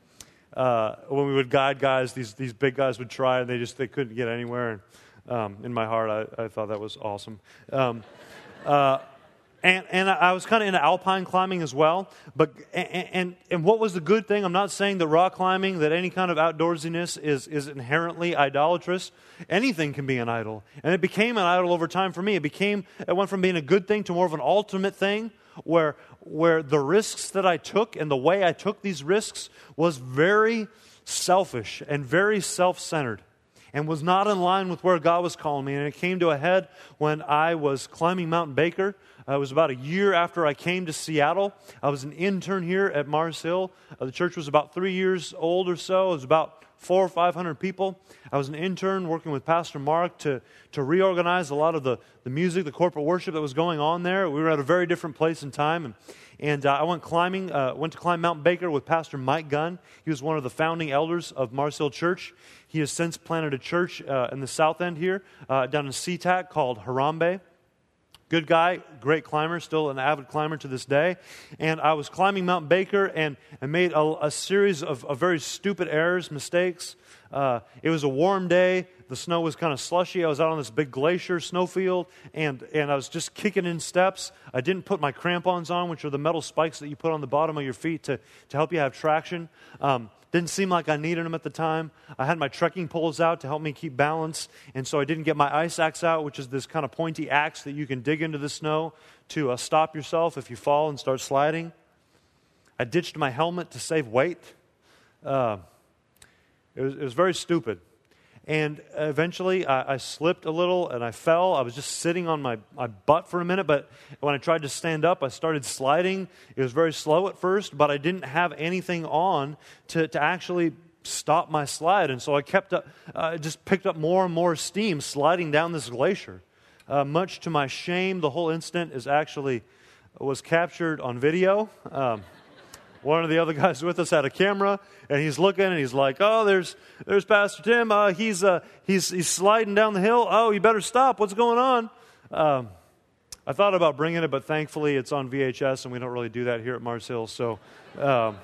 uh, when we would guide guys, these these big guys would try and they just they couldn't get anywhere. And um, in my heart, I, I thought that was awesome. Um, uh, And, and I was kind of into alpine climbing as well. But and, and and what was the good thing? I'm not saying that rock climbing, that any kind of outdoorsiness is, is inherently idolatrous. Anything can be an idol. And it became an idol over time for me. It became, it went from being a good thing to more of an ultimate thing where, where the risks that I took and the way I took these risks was very selfish and very self-centered, and was not in line with where God was calling me. And it came to a head when I was climbing Mount Baker. Uh, it was about a year after I came to Seattle. I was an intern here at Mars Hill. Uh, the church was about three years old or so. It was about four or five hundred people. I was an intern working with Pastor Mark to, to reorganize a lot of the, the music, the corporate worship that was going on there. We were at a very different place in time. And, and uh, I went climbing, uh, went to climb Mount Baker with Pastor Mike Gunn. He was one of the founding elders of Mars Hill Church. He has since planted a church uh, in the south end here, uh, down in SeaTac called Harambe. Good guy, great climber, still an avid climber to this day. And I was climbing Mount Baker and, and made a, a series of, of very stupid errors, mistakes. Uh, it was a warm day. The snow was kind of slushy. I was out on this big glacier snowfield, and, and I was just kicking in steps. I didn't put my crampons on, which are the metal spikes that you put on the bottom of your feet to, to help you have traction. Um, Didn't seem like I needed them at the time. I had my trekking poles out to help me keep balance, and so I didn't get my ice axe out, which is this kind of pointy axe that you can dig into the snow to uh, stop yourself if you fall and start sliding. I ditched my helmet to save weight. Uh, it was, it was very stupid. And eventually I, I slipped a little and I fell. I was just sitting on my, my butt for a minute, but when I tried to stand up, I started sliding. It was very slow at first, but I didn't have anything on to, to actually stop my slide. And so I kept up, uh, just picked up more and more steam sliding down this glacier. Uh, much to my shame, the whole incident is actually was captured on video. Um, One of the other guys with us had a camera, and he's looking, and he's like, "Oh, there's there's Pastor Tim. Uh, he's uh, he's he's sliding down the hill. Oh, you better stop. What's going on?" Um, I thought about bringing it, but thankfully it's on V H S, and we don't really do that here at Mars Hill. So um,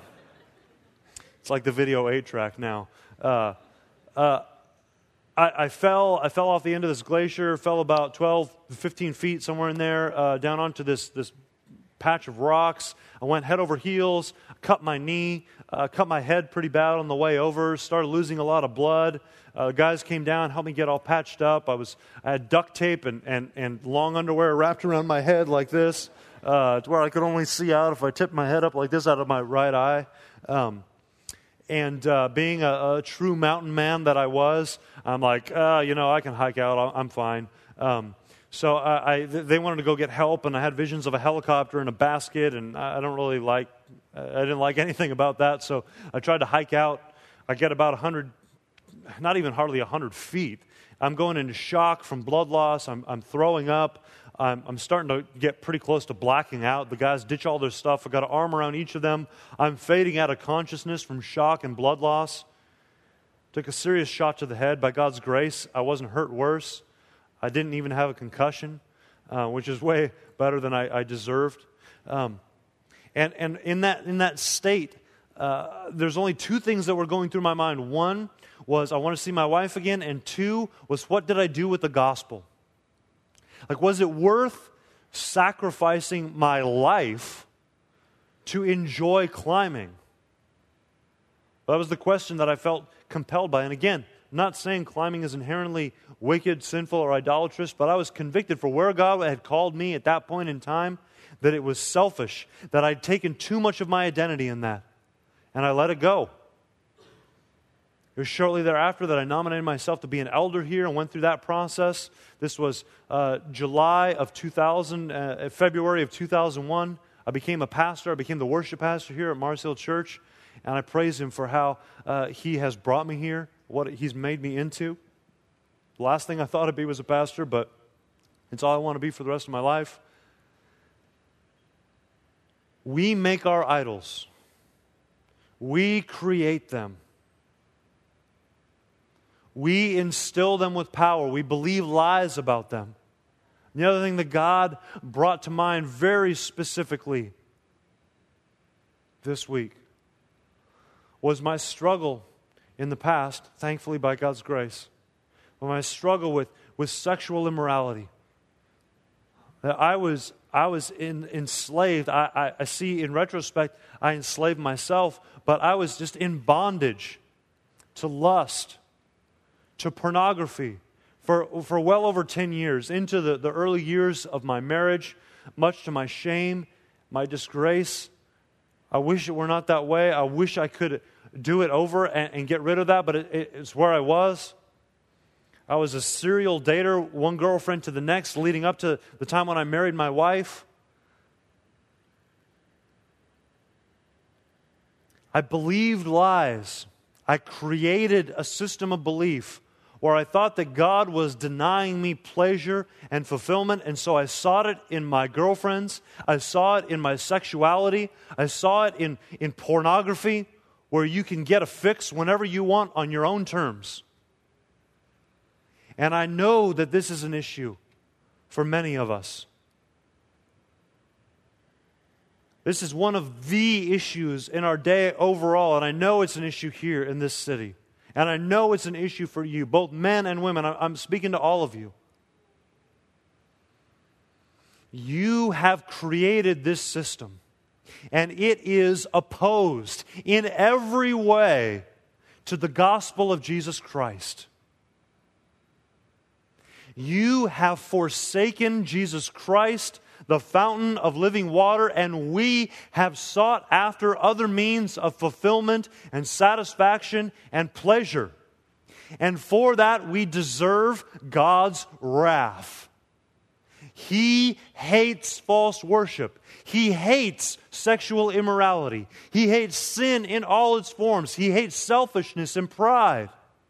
it's like the video eight track now. Uh, uh, I, I fell. I fell off the end of this glacier. Fell about twelve, fifteen feet somewhere in there, uh, down onto this this. patch of rocks. I went head over heels, cut my knee, uh, cut my head pretty bad on the way over, started losing a lot of blood. Uh, guys came down, helped me get all patched up. I was I had duct tape and, and, and long underwear wrapped around my head like this, uh, to where I could only see out if I tipped my head up like this out of my right eye. Um, and uh, being a, a true mountain man that I was, I'm like, uh, you know, I can hike out. I'm fine. Um, So I, I, they wanted to go get help, and I had visions of a helicopter and a basket, and I don't really like, I didn't like anything about that. So I tried to hike out. I get about one hundred, not even hardly one hundred feet. I'm going into shock from blood loss. I'm, I'm throwing up. I'm, I'm starting to get pretty close to blacking out. The guys ditch all their stuff. I've got an arm around each of them. I'm fading out of consciousness from shock and blood loss. Took a serious shot to the head. By God's grace, I wasn't hurt worse. I didn't even have a concussion, uh, which is way better than I, I deserved. Um, and and in that in that state, uh, there's only two things that were going through my mind. One was I want to see my wife again, and two was what did I do with the gospel? Like, was it worth sacrificing my life to enjoy climbing? That was the question that I felt compelled by. And again, I'm not saying climbing is inherently wicked, sinful, or idolatrous, but I was convicted for where God had called me at that point in time, that it was selfish, that I'd taken too much of my identity in that, and I let it go. It was shortly thereafter that I nominated myself to be an elder here and went through that process. This was uh, July of two thousand, uh, February of two thousand one. I became a pastor. I became the worship pastor here at Mars Hill Church. And I praise Him for how uh, He has brought me here, what He's made me into. The last thing I thought I'd be was a pastor, but it's all I want to be for the rest of my life. We make our idols. We create them. We instill them with power. We believe lies about them. The other thing that God brought to mind very specifically this week was my struggle in the past, thankfully by God's grace, when my struggle with, with sexual immorality. That I was I was in, enslaved. I, I, I see in retrospect, I enslaved myself, but I was just in bondage to lust, to pornography for, for well over ten years, into the, the early years of my marriage, much to my shame, my disgrace. I wish it were not that way. I wish I could do it over and, and get rid of that, but it, it, it's where I was. I was a serial dater, one girlfriend to the next, leading up to the time when I married my wife. I believed lies. I created a system of belief where I thought that God was denying me pleasure and fulfillment, and so I sought it in my girlfriends. I saw it in my sexuality. I saw it in, in pornography, where you can get a fix whenever you want on your own terms. And I know that this is an issue for many of us. This is one of the issues in our day overall, and I know it's an issue here in this city. And I know it's an issue for you, both men and women. I'm speaking to all of you. You have created this system, and it is opposed in every way to the gospel of Jesus Christ. You have forsaken Jesus Christ, the fountain of living water, and we have sought after other means of fulfillment and satisfaction and pleasure. And for that we deserve God's wrath. He hates false worship. He hates sexual immorality. He hates sin in all its forms. He hates selfishness and pride.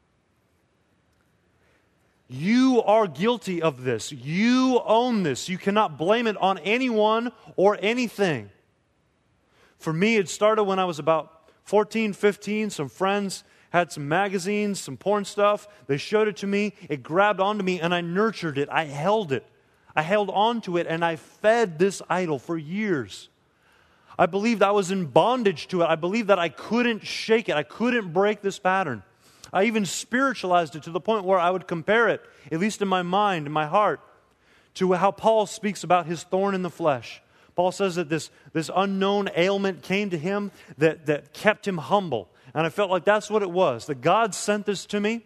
You are guilty of this. You own this. You cannot blame it on anyone or anything. For me, it started when I was about fourteen, fifteen. Some friends had some magazines, some porn stuff. They showed it to me. It grabbed onto me, and I nurtured it. I held it. I held on to it, and I fed this idol for years. I believed I was in bondage to it. I believed that I couldn't shake it. I couldn't break this pattern. I even spiritualized it to the point where I would compare it, at least in my mind, in my heart, to how Paul speaks about his thorn in the flesh. Paul says that this, this unknown ailment came to him that, that kept him humble. And I felt like that's what it was, that God sent this to me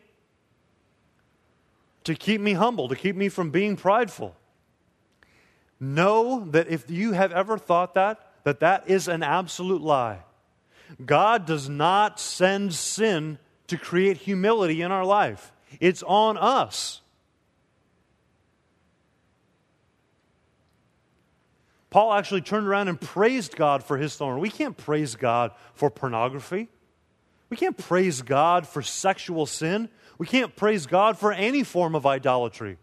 to keep me humble, to keep me from being prideful. Know that if you have ever thought that, that that is an absolute lie. God does not send sin to create humility in our life. It's on us. Paul actually turned around and praised God for his thorn. We can't praise God for pornography. We can't praise God for sexual sin. We can't praise God for any form of idolatry.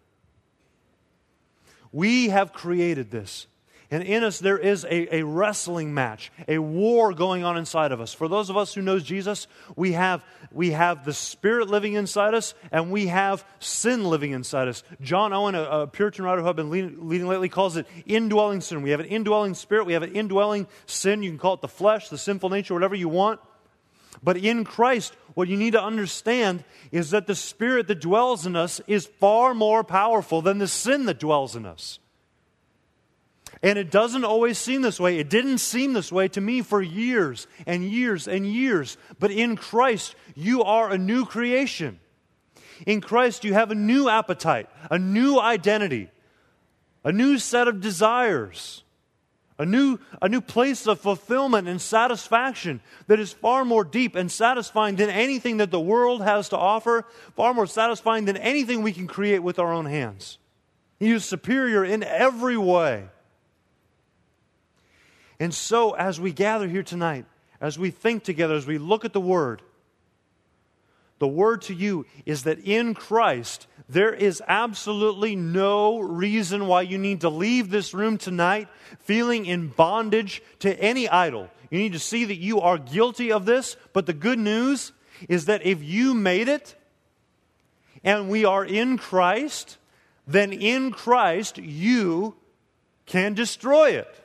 We have created this. And in us there is a, a wrestling match, a war going on inside of us. For those of us who know Jesus, we have, we have the Spirit living inside us, and we have sin living inside us. John Owen, a, a Puritan writer who I've been leading, leading lately, calls it indwelling sin. We have an indwelling spirit, we have an indwelling sin. You can call it the flesh, the sinful nature, whatever you want. But in Christ, what you need to understand is that the Spirit that dwells in us is far more powerful than the sin that dwells in us. And it doesn't always seem this way. It didn't seem this way to me for years and years and years. But in Christ, you are a new creation. In Christ, you have a new appetite, a new identity, a new set of desires, A new, a new place of fulfillment and satisfaction that is far more deep and satisfying than anything that the world has to offer, far more satisfying than anything we can create with our own hands. He is superior in every way. And so, as we gather here tonight, as we think together, as we look at the Word, the word to you is that in Christ, there is absolutely no reason why you need to leave this room tonight feeling in bondage to any idol. You need to see that you are guilty of this, but the good news is that if you made it and we are in Christ, then in Christ you can destroy it.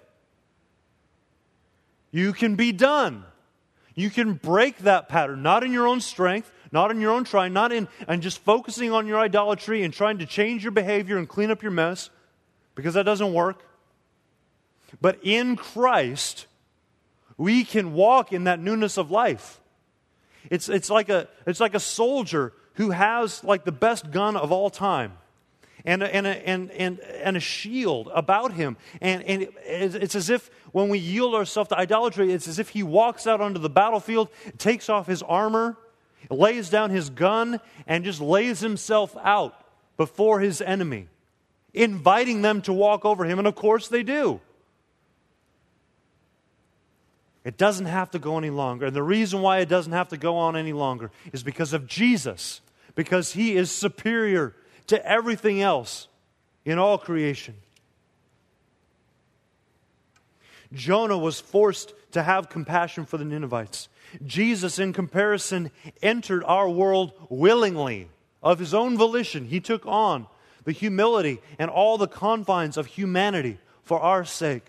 You can be done. You can break that pattern, not in your own strength, not in your own trying, not in and just focusing on your idolatry and trying to change your behavior and clean up your mess, because that doesn't work. But in Christ, we can walk in that newness of life. It's it's like a it's like a soldier who has like the best gun of all time, and a, and a, and and and a shield about him, and and it's as if when we yield ourselves to idolatry, it's as if he walks out onto the battlefield, takes off his armor, lays down his gun, and just lays himself out before his enemy, inviting them to walk over him. And of course they do. It doesn't have to go any longer. And the reason why it doesn't have to go on any longer is because of Jesus, because He is superior to everything else in all creation. Jonah was forced to have compassion for the Ninevites. Jesus, in comparison, entered our world willingly. Of His own volition, He took on the humility and all the confines of humanity for our sake.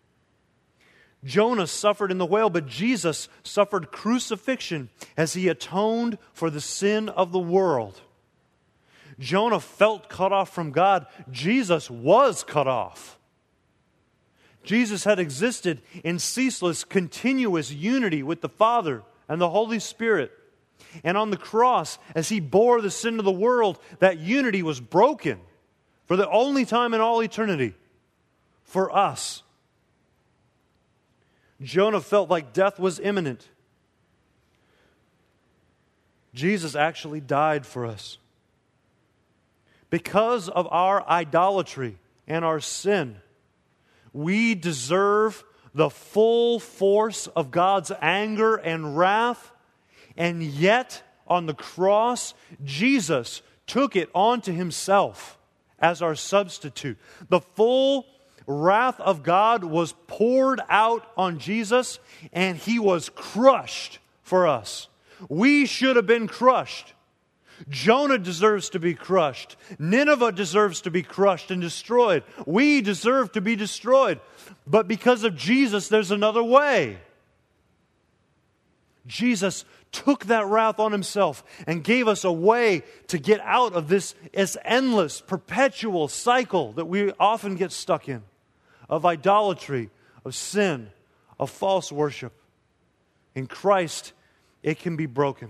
Jonah suffered in the whale, but Jesus suffered crucifixion as He atoned for the sin of the world. Jonah felt cut off from God. Jesus was cut off. Jesus had existed in ceaseless, continuous unity with the Father and the Holy Spirit. And on the cross, as He bore the sin of the world, that unity was broken for the only time in all eternity for us. Jonah felt like death was imminent. Jesus actually died for us. Because of our idolatry and our sin, we deserve the full force of God's anger and wrath, and yet on the cross, Jesus took it onto Himself as our substitute. The full wrath of God was poured out on Jesus, and He was crushed for us. We should have been crushed. Jonah deserves to be crushed. Nineveh deserves to be crushed and destroyed. We deserve to be destroyed. But because of Jesus, there's another way. Jesus took that wrath on Himself and gave us a way to get out of this, this endless, perpetual cycle that we often get stuck in, of idolatry, of sin, of false worship. In Christ, it can be broken.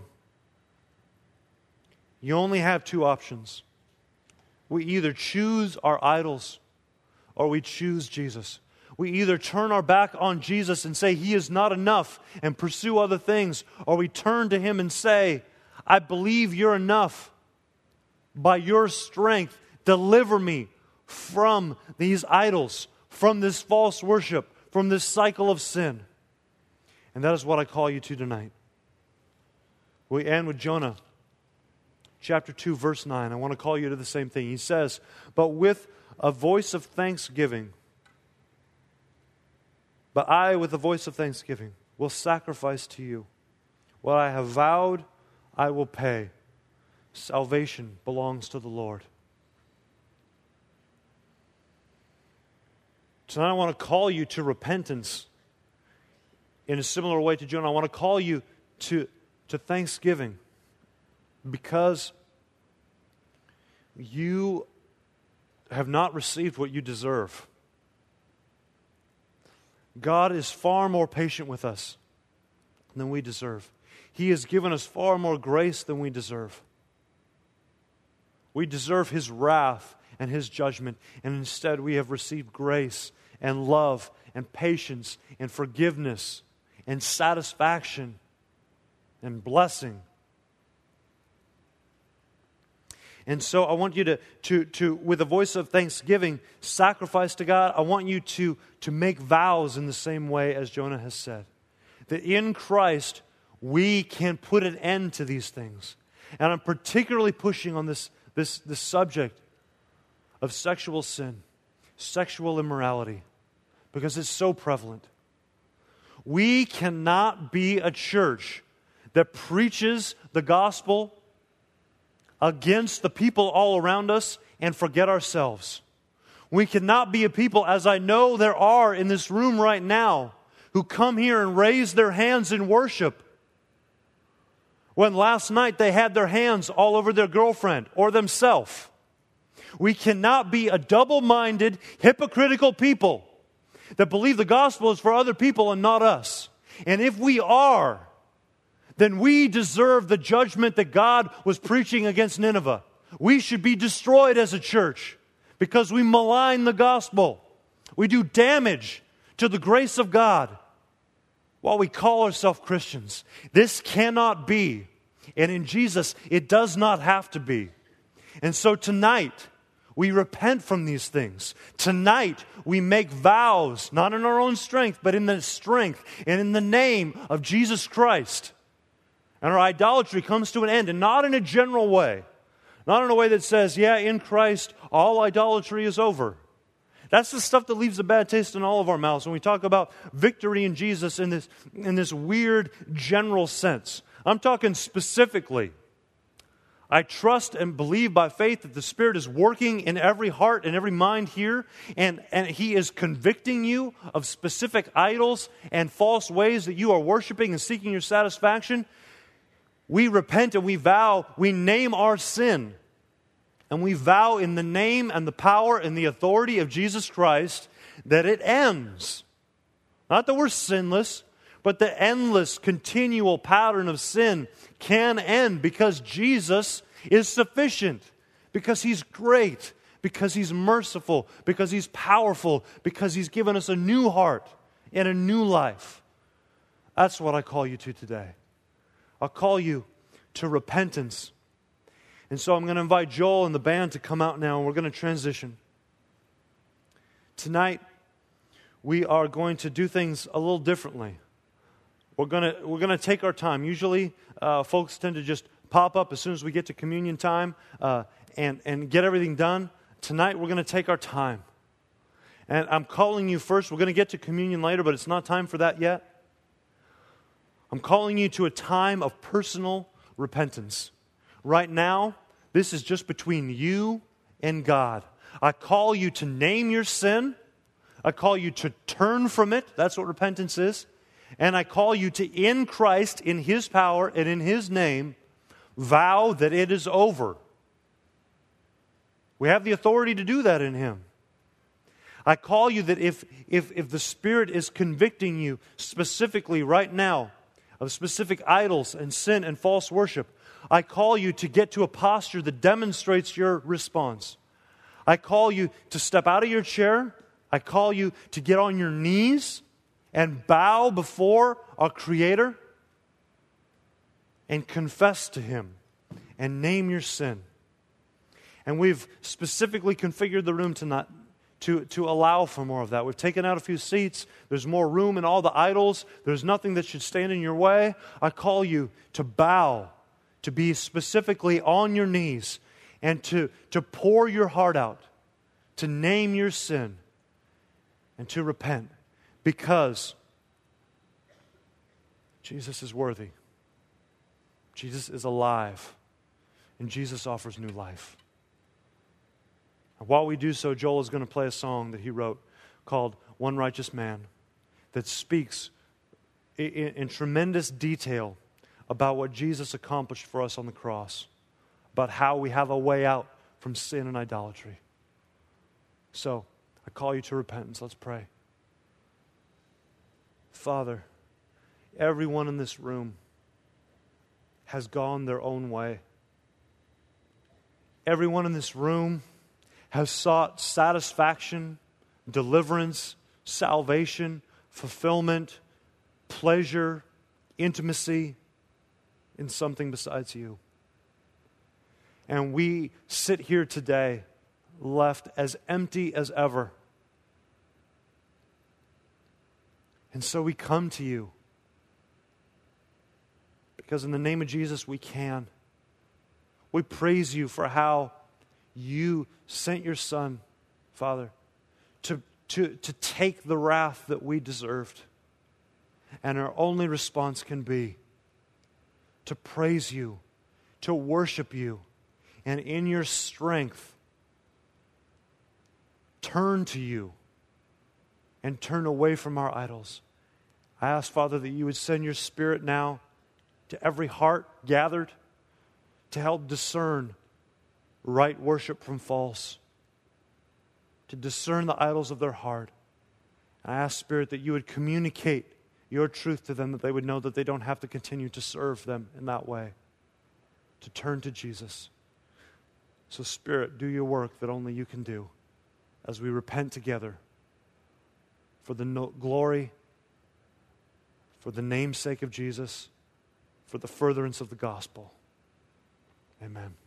You only have two options. We either choose our idols or we choose Jesus. We either turn our back on Jesus and say He is not enough and pursue other things, or we turn to Him and say, I believe You're enough. By Your strength, deliver me from these idols, from this false worship, from this cycle of sin. And that is what I call you to tonight. We end with Jonah. Chapter two, verse nine. I want to call you to the same thing. He says, but with a voice of thanksgiving, but I, with a voice of thanksgiving, will sacrifice to You. What I have vowed, I will pay. Salvation belongs to the Lord. Tonight I want to call you to repentance. In a similar way to Jonah, I want to call you to, to thanksgiving. Because you have not received what you deserve. God is far more patient with us than we deserve. He has given us far more grace than we deserve. We deserve His wrath and His judgment, and instead we have received grace and love and patience and forgiveness and satisfaction and blessing. And so I want you to, to, to, with a voice of thanksgiving, sacrifice to God. I want you to, to make vows in the same way as Jonah has said. That in Christ, we can put an end to these things. And I'm particularly pushing on this, this, this subject of sexual sin, sexual immorality, because it's so prevalent. We cannot be a church that preaches the gospel against the people all around us and forget ourselves. We cannot be a people, as I know there are in this room right now, who come here and raise their hands in worship when last night they had their hands all over their girlfriend or themselves. We cannot be a double-minded, hypocritical people that believe the gospel is for other people and not us. And if we are, then we deserve the judgment that God was preaching against Nineveh. We should be destroyed as a church because we malign the gospel. We do damage to the grace of God while we call ourselves Christians. This cannot be. And in Jesus, it does not have to be. And so tonight, we repent from these things. Tonight, we make vows, not in our own strength, but in the strength and in the name of Jesus Christ. And our idolatry comes to an end, and not in a general way. Not in a way that says, yeah, in Christ, all idolatry is over. That's the stuff that leaves a bad taste in all of our mouths when we talk about victory in Jesus in this, in this weird general sense. I'm talking specifically. I trust and believe by faith that the Spirit is working in every heart and every mind here, and, and He is convicting you of specific idols and false ways that you are worshiping and seeking your satisfaction. We repent and we vow, we name our sin. And we vow in the name and the power and the authority of Jesus Christ that it ends. Not that we're sinless, but the endless, continual pattern of sin can end because Jesus is sufficient, because He's great, because He's merciful, because He's powerful, because He's given us a new heart and a new life. That's what I call you to today. I'll call you to repentance. And so I'm going to invite Joel and the band to come out now, and we're going to transition. Tonight, we are going to do things a little differently. We're going to, we're going to take our time. Usually, uh, folks tend to just pop up as soon as we get to communion time uh, and, and get everything done. Tonight, we're going to take our time. And I'm calling you first. We're going to get to communion later, but it's not time for that yet. I'm calling you to a time of personal repentance. Right now, this is just between you and God. I call you to name your sin. I call you to turn from it. That's what repentance is. And I call you to, in Christ, in His power and in His name, vow that it is over. We have the authority to do that in Him. I call you that if, if, if the Spirit is convicting you specifically right now of specific idols and sin and false worship, I call you to get to a posture that demonstrates your response. I call you to step out of your chair. I call you to get on your knees and bow before our Creator and confess to Him and name your sin. And we've specifically configured the room tonight to, to allow for more of that. We've taken out a few seats. There's more room in all the idols. There's nothing that should stand in your way. I call you to bow, to be specifically on your knees, and to, to pour your heart out, to name your sin, and to repent, because Jesus is worthy. Jesus is alive, and Jesus offers new life. And while we do so, Joel is going to play a song that he wrote called One Righteous Man that speaks in, in tremendous detail about what Jesus accomplished for us on the cross, about how we have a way out from sin and idolatry. So, I call you to repentance. Let's pray. Father, everyone in this room has gone their own way. Everyone in this room has sought satisfaction, deliverance, salvation, fulfillment, pleasure, intimacy in something besides you. And we sit here today left as empty as ever. And so we come to you because in the name of Jesus we can. We praise you for how you sent your Son, Father, to, to, to take the wrath that we deserved. And our only response can be to praise you, to worship you, and in your strength, turn to you and turn away from our idols. I ask, Father, that you would send your Spirit now to every heart gathered to help discern right worship from false, to discern the idols of their heart. I ask, Spirit, that you would communicate your truth to them, that they would know that they don't have to continue to serve them in that way, to turn to Jesus. So, Spirit, do your work that only you can do as we repent together for the no- glory, for the name's sake of Jesus, for the furtherance of the gospel. Amen.